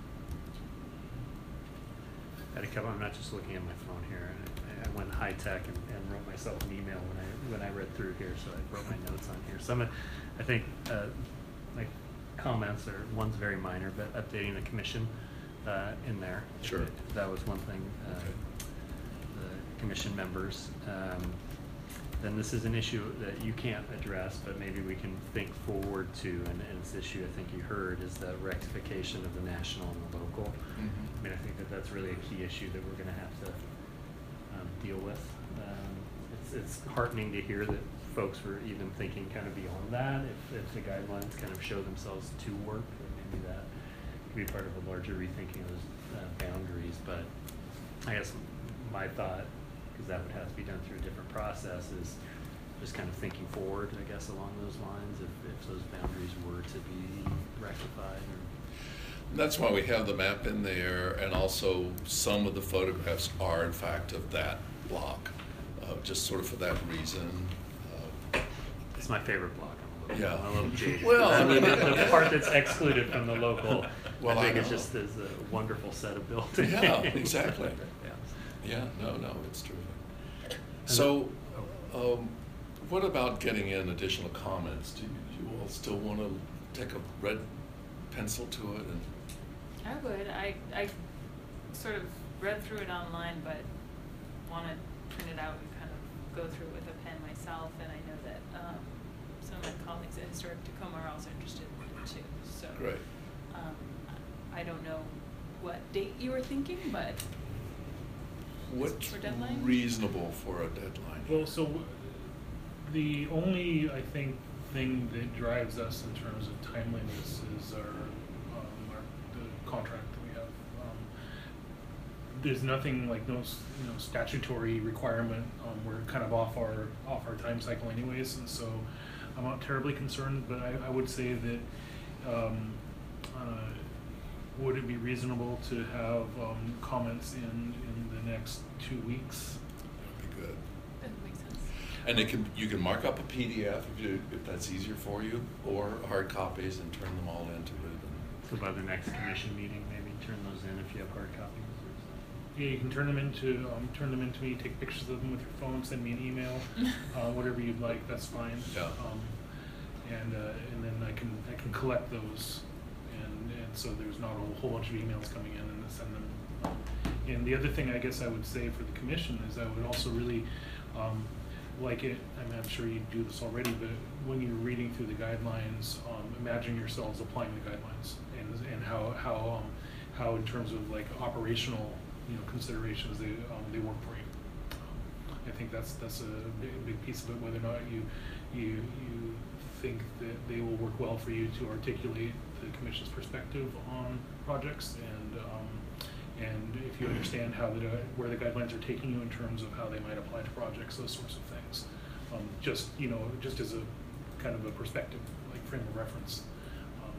I had a couple, I'm not just looking at my phone here. I, I went high tech and, and wrote myself an email when I when I read through here, so I wrote my notes on here. Some, of- I think, uh, like comments are one's very minor, but updating the commission uh, in there. Sure. That was one thing. Uh, Okay. The commission members. Um, then this is an issue that you can't address, but maybe we can think forward to, and, and this issue I think you heard is the rectification of the national and the local. Mm-hmm. I mean, I think that that's really a key issue that we're going to have to um, deal with. Um, it's, it's heartening to hear that folks were even thinking kind of beyond that. If, if the guidelines kind of show themselves to work, then maybe that could be part of a larger rethinking of those uh, boundaries. But I guess my thought, because that would have to be done through a different process, is just kind of thinking forward, I guess, along those lines, if, if those boundaries were to be rectified. Or That's why we have the map in there, and also some of the photographs are in fact of that block, uh, just sort of for that reason. Uh, it's my favorite block on the Yeah. I'm a little jaded. Well, I mean, the, I mean- the part that's excluded from the local, Well, I I think it know. just is a wonderful set of buildings. Yeah, exactly. Yeah. Yeah, no, no, it's terrific. So, um, what about getting in additional comments? Do you, you all still want to take a red pencil to it and? I would. I, I sort of read through it online, but want to print it out and kind of go through it with a pen myself. And I know that um, some of my colleagues at Historic Tacoma are also interested in it too. So Great. Um, I don't know what date you were thinking, but What's for deadline? reasonable for a deadline? Well, so w- the only, I think, thing that drives us in terms of timeliness is our, um, our, the contract that we have. Um, There's nothing like no, s- you know, statutory requirement, um, we're kind of off our, off our time cycle anyways, and so I'm not terribly concerned, but I, I would say that, um, uh, would it be reasonable to have, um, comments in, in the next two weeks? That'd be good. that makes sense. And it can, you can mark up a P D F if you, if that's easier for you, or hard copies and turn them all into it. So by the next commission meeting, maybe turn those in if you have hard copies or something. Yeah, you can turn them into, um, turn them into me, take pictures of them with your phone, send me an email, uh, whatever you'd like, that's fine. Yeah. Um, and, uh, and then I can, I can collect those, and, and so there's not a whole bunch of emails coming in and send them. Um, And the other thing I guess I would say for the commission is I would also really, um, like it, I mean, I'm sure you do this already, but when you're reading through the guidelines, um, imagine yourselves applying the guidelines and, and how, how, um, how in terms of like operational, you know, considerations, they, um, they work for you. Um, I think that's, that's a big, big piece of it, whether or not you, you, you think that they will work well for you to articulate the commission's perspective on projects, and, um, and if you understand how the, where the guidelines are taking you in terms of how they might apply to projects, those sorts of things. Um, just, you know, just as a kind of a perspective, like frame of reference. Um,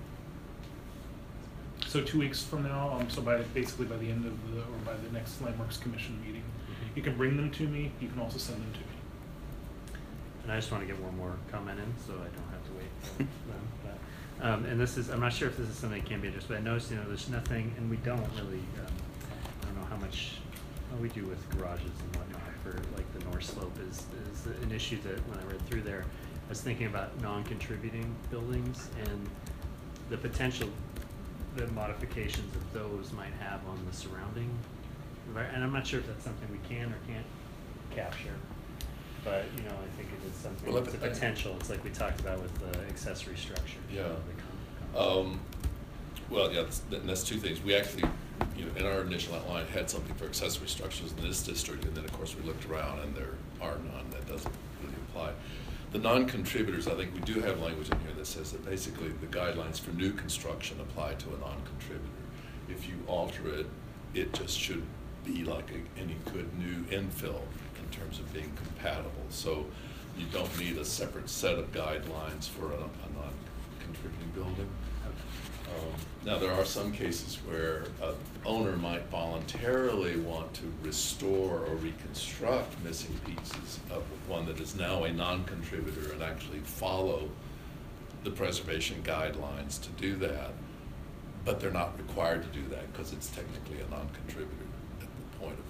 so two weeks from now, um, so by basically by the end of the, or by the next Landmarks Commission meeting, you can bring them to me, you can also send them to me. And I just want to get one more comment in, so I don't have to wait for them. But, um, and this is, I'm not sure if this is something that can be addressed, but I noticed, you know, there's nothing, and we don't really, um, I don't know how much, what we do with garages and whatnot for like the North Slope is, is an issue that when I read through there, I was thinking about non-contributing buildings and the potential, the modifications that those might have on the surrounding environment. And I'm not sure if that's something we can or can't capture. But, you know, I think it is something, Well, it's a I- potential, it's like we talked about with the accessory structure. Yeah. They come- come- Um, well, yeah, that's, and that's two things. We actually, you know, in our initial outline had something for accessory structures in this district, and then of course we looked around and there are none. That doesn't really apply. The non-contributors, I think we do have language in here that says that basically the guidelines for new construction apply to a non-contributor. If you alter it, it just should be like a, any good new infill in terms of being compatible. So you don't need a separate set of guidelines for a, a non-contributing building. Um, now, there are some cases where an owner might voluntarily want to restore or reconstruct missing pieces of one that is now a non-contributor and actually follow the preservation guidelines to do that, but they're not required to do that because it's technically a non-contributor at the point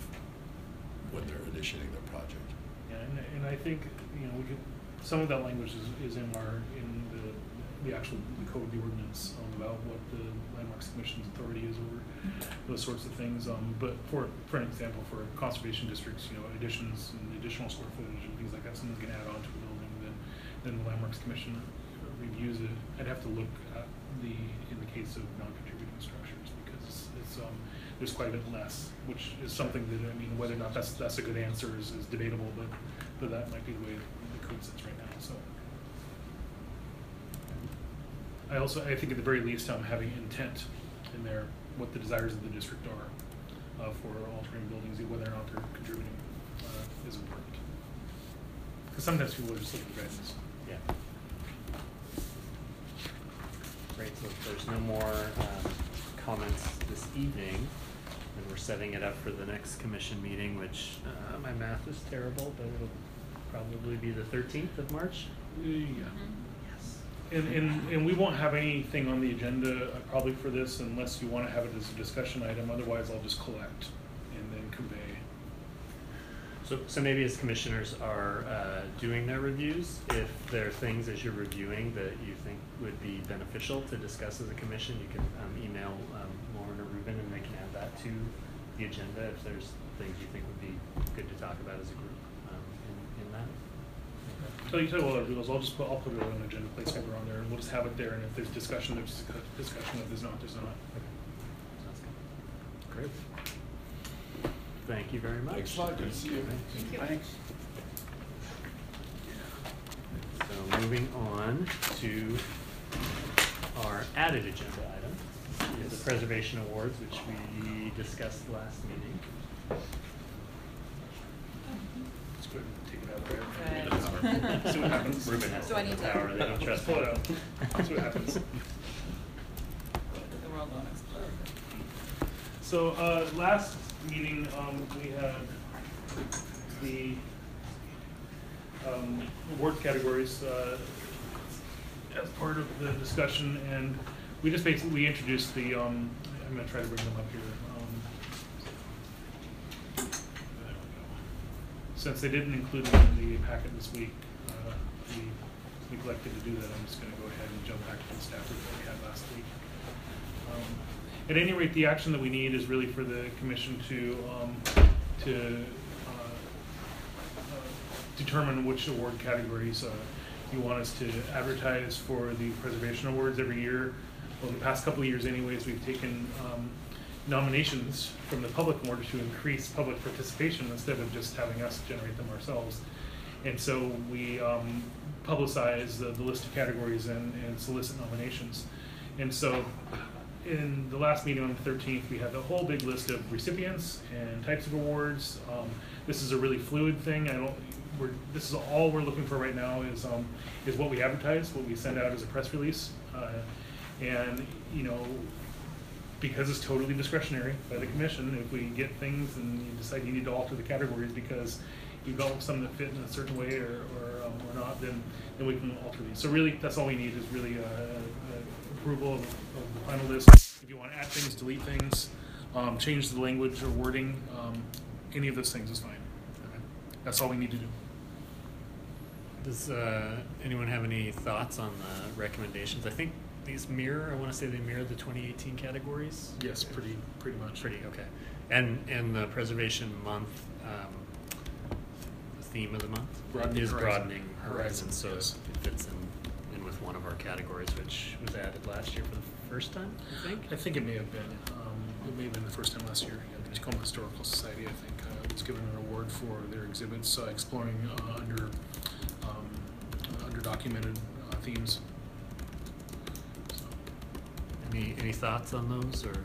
of when they're initiating their project. Yeah, and, and I think, you know, we could, some of that language is, is in our, in the, the actual, the code, the ordinance, um, about what the Landmarks Commission's authority is over those sorts of things. Um, but for, for an example, for conservation districts, you know, additions and additional square footage and things like that, someone's gonna add on to a building, then, then the Landmarks Commission reviews it. I'd have to look at the, in the case of non-contributing structures, because it's, it's, um, there's quite a bit less, which is something that, I mean, whether or not that's, that's a good answer is, is debatable, but, but that might be the way the code sits right now, so. I also, I think at the very least, um, having intent in there, what the desires of the district are, uh, for altering buildings, whether or not they're contributing, uh, is important. Because sometimes people are just looking for guidance. Yeah. Great, so if there's no more um, comments this evening, then we're setting it up for the next commission meeting, which, uh, my math is terrible, but it'll probably be the thirteenth of March. Yeah. Mhm. And, and, and we won't have anything on the agenda uh, probably for this unless you want to have it as a discussion item. Otherwise, I'll just collect and then convey. So, so maybe as commissioners are uh, doing their reviews, if there are things as you're reviewing that you think would be beneficial to discuss as a commission, you can um, email um, Lauren or Ruben and they can add that to the agenda if there's things you think would be good to talk about as a group um, in, in that. So you tell you what I'll do is I'll just put, I'll put it on an agenda placeholder on there and we'll just have it there, and if there's discussion, there's discussion, if there's not, there's not. Okay. Sounds good. Great. Thank you very much. Thanks a lot. Good to see you. Thank you. Thanks. So moving on to our added agenda item, is the preservation awards, which we discussed last meeting. Let's go ahead and take it out there. Right. See what happens. Ruben has So I need the to- power, they don't trust Pull it me. out. See what happens. The world won't explode. So uh, last meeting, um, we had the um, award categories uh, as part of the discussion, and we just basically we introduced the. Um, I'm going to try to bring them up here. Um, there we go. Since they didn't include them in the packet this week, uh, we neglected to do that. I'm just going to go ahead and jump back to the staff report we had last week. Um, At any rate, the action that we need is really for the commission to um, to uh, uh, determine which award categories uh, you want us to advertise for the preservation awards every year. Well, the past couple of years anyways, we've taken um, nominations from the public in order to increase public participation instead of just having us generate them ourselves. And so we um, publicize the, the list of categories and, and solicit nominations. And so in the last meeting on the thirteenth, we had the whole big list of recipients and types of awards. Um, this is a really fluid thing. I don't. We're, this is all we're looking for right now is um, is what we advertise, what we send out as a press release, uh, and you know, because it's totally discretionary by the commission. If we get things and you decide you need to alter the categories because you got some that fit in a certain way or or, um, or not, then then we can alter these. So really, that's all we need is really uh, uh, approval of, of the final list. If you want to add things, delete things, um, change the language or wording, um, any of those things is fine. Okay. That's all we need to do. Does uh, anyone have any thoughts on the recommendations? I think these mirror, I want to say they mirror the twenty eighteen categories. Yes, pretty pretty much. Pretty, okay. And and the preservation month, um, the theme of the month Broadening is horizon. broadening horizon, Horizon, so yes. it fits in, in with one of our categories, which was added last year for the first time, I think. I think it may have been. Um, it may have been the first time last year. Yeah, the Tacoma Historical Society, I think, uh, was given an award for their exhibits uh, exploring uh, under um, underdocumented uh, themes. So. Any any thoughts on those, or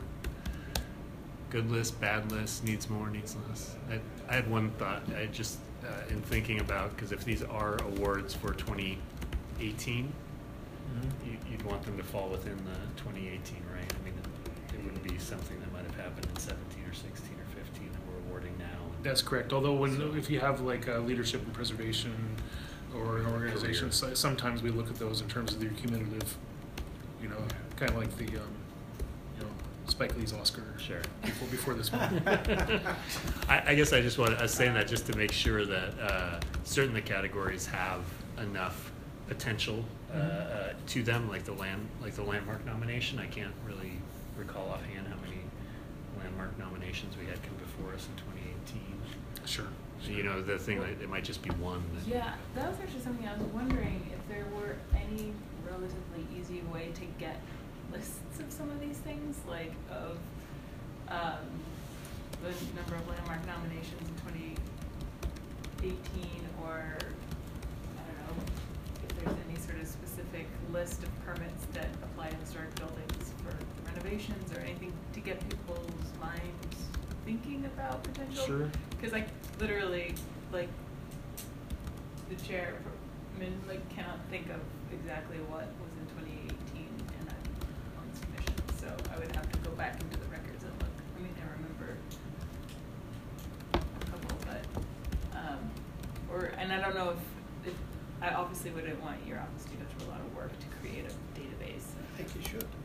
good list, bad list, needs more, needs less? I I had one thought. I just uh, in thinking about, because if these are awards for twenty eighteen, Mm-hmm. you, you'd want them to fall within the twenty eighteen, right? I mean, it, it wouldn't be something that might have happened in seventeen or sixteen or fifteen that we're awarding now. And That's correct. Although when if you have like a leadership and preservation or an organization, so sometimes we look at those in terms of their cumulative, you know, kind of like the um, you know Spike Lee's Oscar. Sure. Before before this one. I, I guess I just wanted, I was saying that just to make sure that uh, certain the categories have enough potential uh, uh, to them, like the land, like the landmark nomination. I can't really recall offhand how many landmark nominations we had come before us in twenty eighteen. Sure. You know, the thing, like, it might just be one. That, Yeah, that was actually something I was wondering if there were any relatively easy way to get lists of some of these things, like of um, the number of landmark nominations in twenty eighteen, or I don't know if there's any sort of specific list of permits that apply to historic buildings for renovations or anything to get people's minds thinking about potential. Sure. Because like literally, like the chair, I mean, like cannot think of exactly what was in twenty eighteen, and I'm on this commission, so I would have to go back into the records and look. I mean, I remember a couple, but um, or and I don't know if, if I obviously wouldn't want your office to go through a lot of work to create a database. I think you should.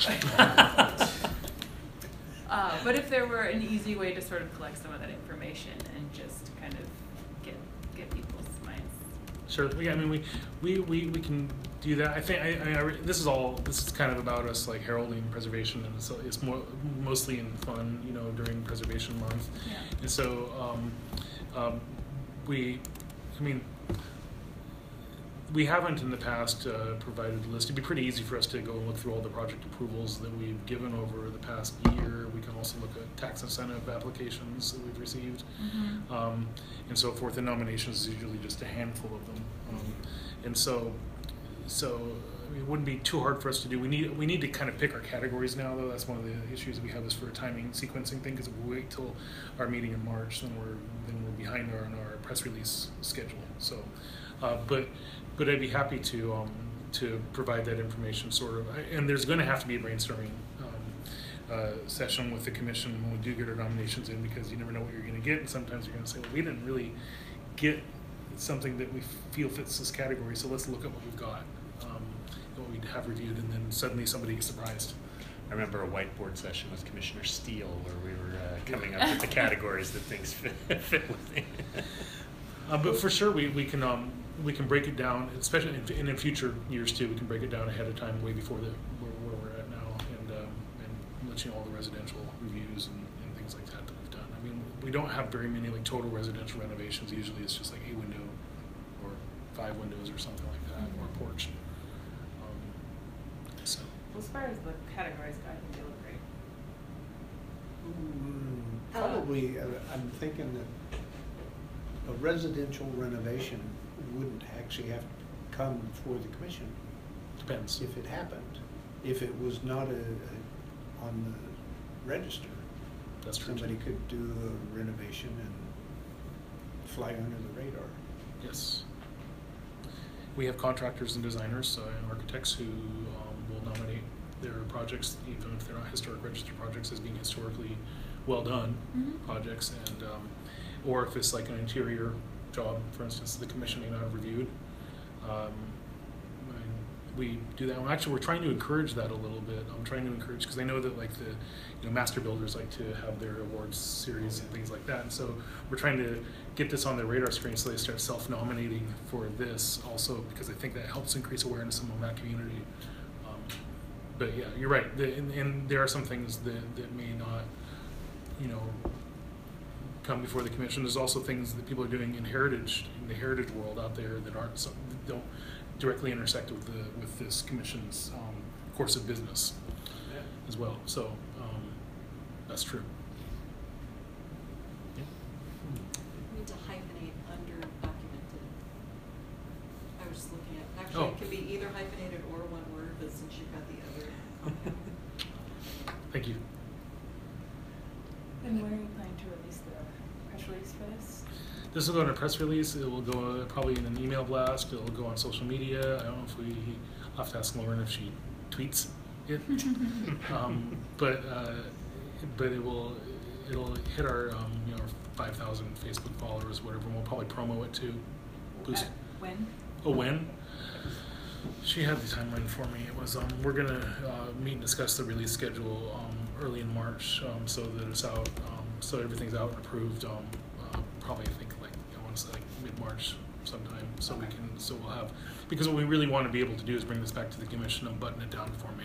Uh, but if there were an easy way to sort of collect some of that information and just kind of get get people's minds. Sure. We, I mean, we, we, we, we can do that. I think I, I, I re- this is all. This is kind of about us like heralding preservation, and so it's more mostly in fun, you know, during Preservation Month. Yeah. And so um, um, we, I mean, we haven't in the past uh, provided a list. It'd be pretty easy for us to go and look through all the project approvals that we've given over the past year. We can also look at tax incentive applications that we've received, Mm-hmm. um, and so forth. And nominations is usually just a handful of them, um, and so, so I mean, it wouldn't be too hard for us to do. We need we need to kind of pick our categories now, though. That's one of the issues we have is for a timing sequencing thing. Because if we wait till our meeting in March, then we're then we're behind our on our press release schedule. So, uh, but. But I'd be happy to um, to provide that information, sort of. I, and there's going to have to be a brainstorming um, uh, session with the commission when we do get our nominations in, because you never know what you're going to get, and sometimes you're going to say, well, we didn't really get something that we feel fits this category, so let's look at what we've got, um, what we have reviewed, and then suddenly somebody gets surprised. I remember a whiteboard session with Commissioner Steele where we were uh, coming up with the categories that things fit, fit within. Uh, but for sure, we, we can um, we can break it down, especially in, and in future years too. We can break it down ahead of time, way before the where, where we're at now, and um, and let you know all the residential reviews and, and things like that that we've done. I mean, we don't have very many like total residential renovations. Usually, it's just like a window or five windows or something like that, or a porch. Um, so. Well, as far as the categories go, I think they look great. Mm, Probably, uh, I'm thinking that a residential renovation wouldn't actually have to come before the commission. Depends. If it happened, if it was not a, a on the register. That's true. Somebody could do a renovation and fly under the radar. Yes. We have contractors and designers uh, and architects who um, will nominate their projects, even if they're not historic register projects, as being historically well done Mm-hmm. projects, and um, or if it's like an interior job, for instance, the commission may not have reviewed. Um, and we do that. Well, actually, we're trying to encourage that a little bit. I'm trying to encourage, because I know that like the you know master builders like to have their awards series and things like that, and so we're trying to get this on their radar screen so they start self-nominating for this also, because I think that helps increase awareness among that community. Um, but yeah, you're right. The, and, and there are some things that, that may not, you know, come before the commission. There's also things that people are doing in heritage, in the heritage world out there that aren't so, that don't directly intersect with the with this commission's um, course of business Yeah. as well. So um, that's true. Yeah. We need to hyphenate under documented. I was just looking at, actually, Oh. it can be either hyphenated or one word, but since you've got the other. Okay. Thank you. And when are you planning to release the press release for this? This will go in a press release. It will go uh, probably in an email blast. It will go on social media. I don't know if we. I'll have to ask Lauren if she tweets it. um, but uh, but it will it'll hit our um, you know five thousand Facebook followers, whatever. And we'll probably promo it too. Boost. Uh, when? Oh, when? She had the timeline for me. It was um, we're gonna uh, meet and discuss the release schedule um, early in March, um, so that it's out, um, so everything's out and approved. Um, uh, probably I think like I want to say like mid March sometime, so we can so we'll have, because what we really want to be able to do is bring this back to the commission and button it down before May.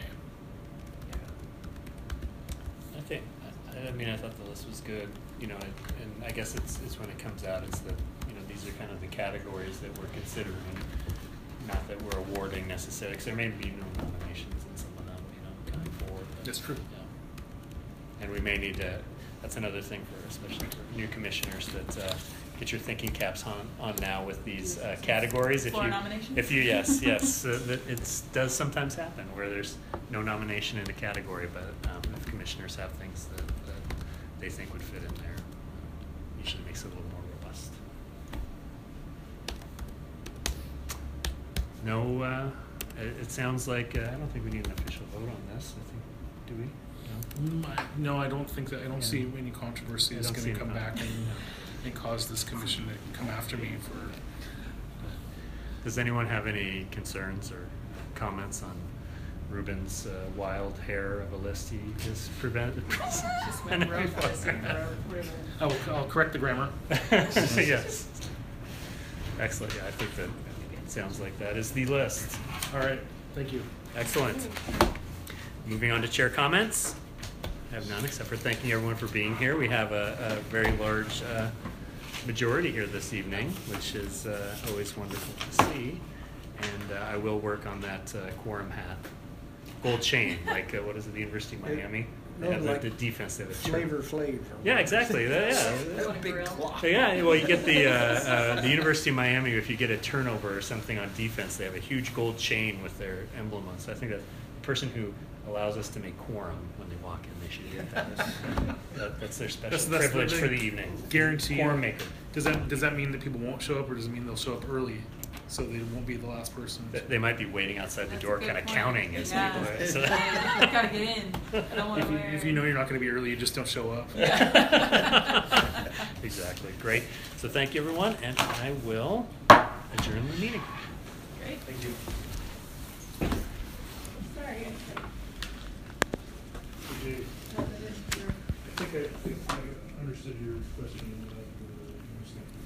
I think, I, I mean, I thought the list was good, you know, and, and I guess it's, it's when it comes out, it's that, you know, these are kind of the categories that we're considering, not that we're awarding necessarily, because there may be no nominations in some of them, you know, coming forward. but, That's true. Yeah. And we may need to, that's another thing for, especially for new commissioners, that, uh, get your thinking caps on, on now with these, uh, categories. If Floor you, nominations? If you, yes, yes, uh, that it's, does sometimes happen where there's no nomination in a category, but, um, if commissioners have things that, that they think would fit in there, usually makes it a little more robust. No, uh, it, it sounds like, uh, I don't think we need an official vote on this, I think, do we? No? Mm, I- No, I don't think that, I don't Yeah. see any controversy I that's don't gonna see come any back con- and, no. and cause this commission to come after me for. The Does anyone have any concerns or comments on Ruben's uh, wild hair of a list he just prevented? Just went rogue this and rogue. I will, I'll correct the grammar. Yes. Excellent. Yeah, I think that sounds like that is the list. All right, thank you. Excellent. Moving on to chair comments. I have none except for thanking everyone for being here. We have a, a very large uh, majority here this evening, which is uh, always wonderful to see. And uh, I will work on that uh, quorum hat. Gold chain, like uh, what is it, the University of Miami? They No, have the, like the defense. They have a Flavor Flav. Yeah, exactly. That- yeah. That big clock. So, yeah, well, you get the uh, uh, the University of Miami. If you get a turnover or something on defense, they have a huge gold chain with their emblem on. So I think that the person who allows us to make quorum when they walk in, they should get that. that that's their special That's, that's privilege the for the evening. Guarantee. Quorum maker. Does that does that mean that people won't show up, or does it mean they'll show up early, so they won't be the last person? They- They might be waiting outside the That's a door, good kind of point. counting as Yeah. people. Right? So You gotta get in. I don't wanna If you, wear. if you know you're not going to be early, you just don't show up. Exactly. Great. So thank you, everyone, and I will adjourn the meeting. Great. Thank you. Sorry. Okay. I think I, think I understood your question. Uh, the-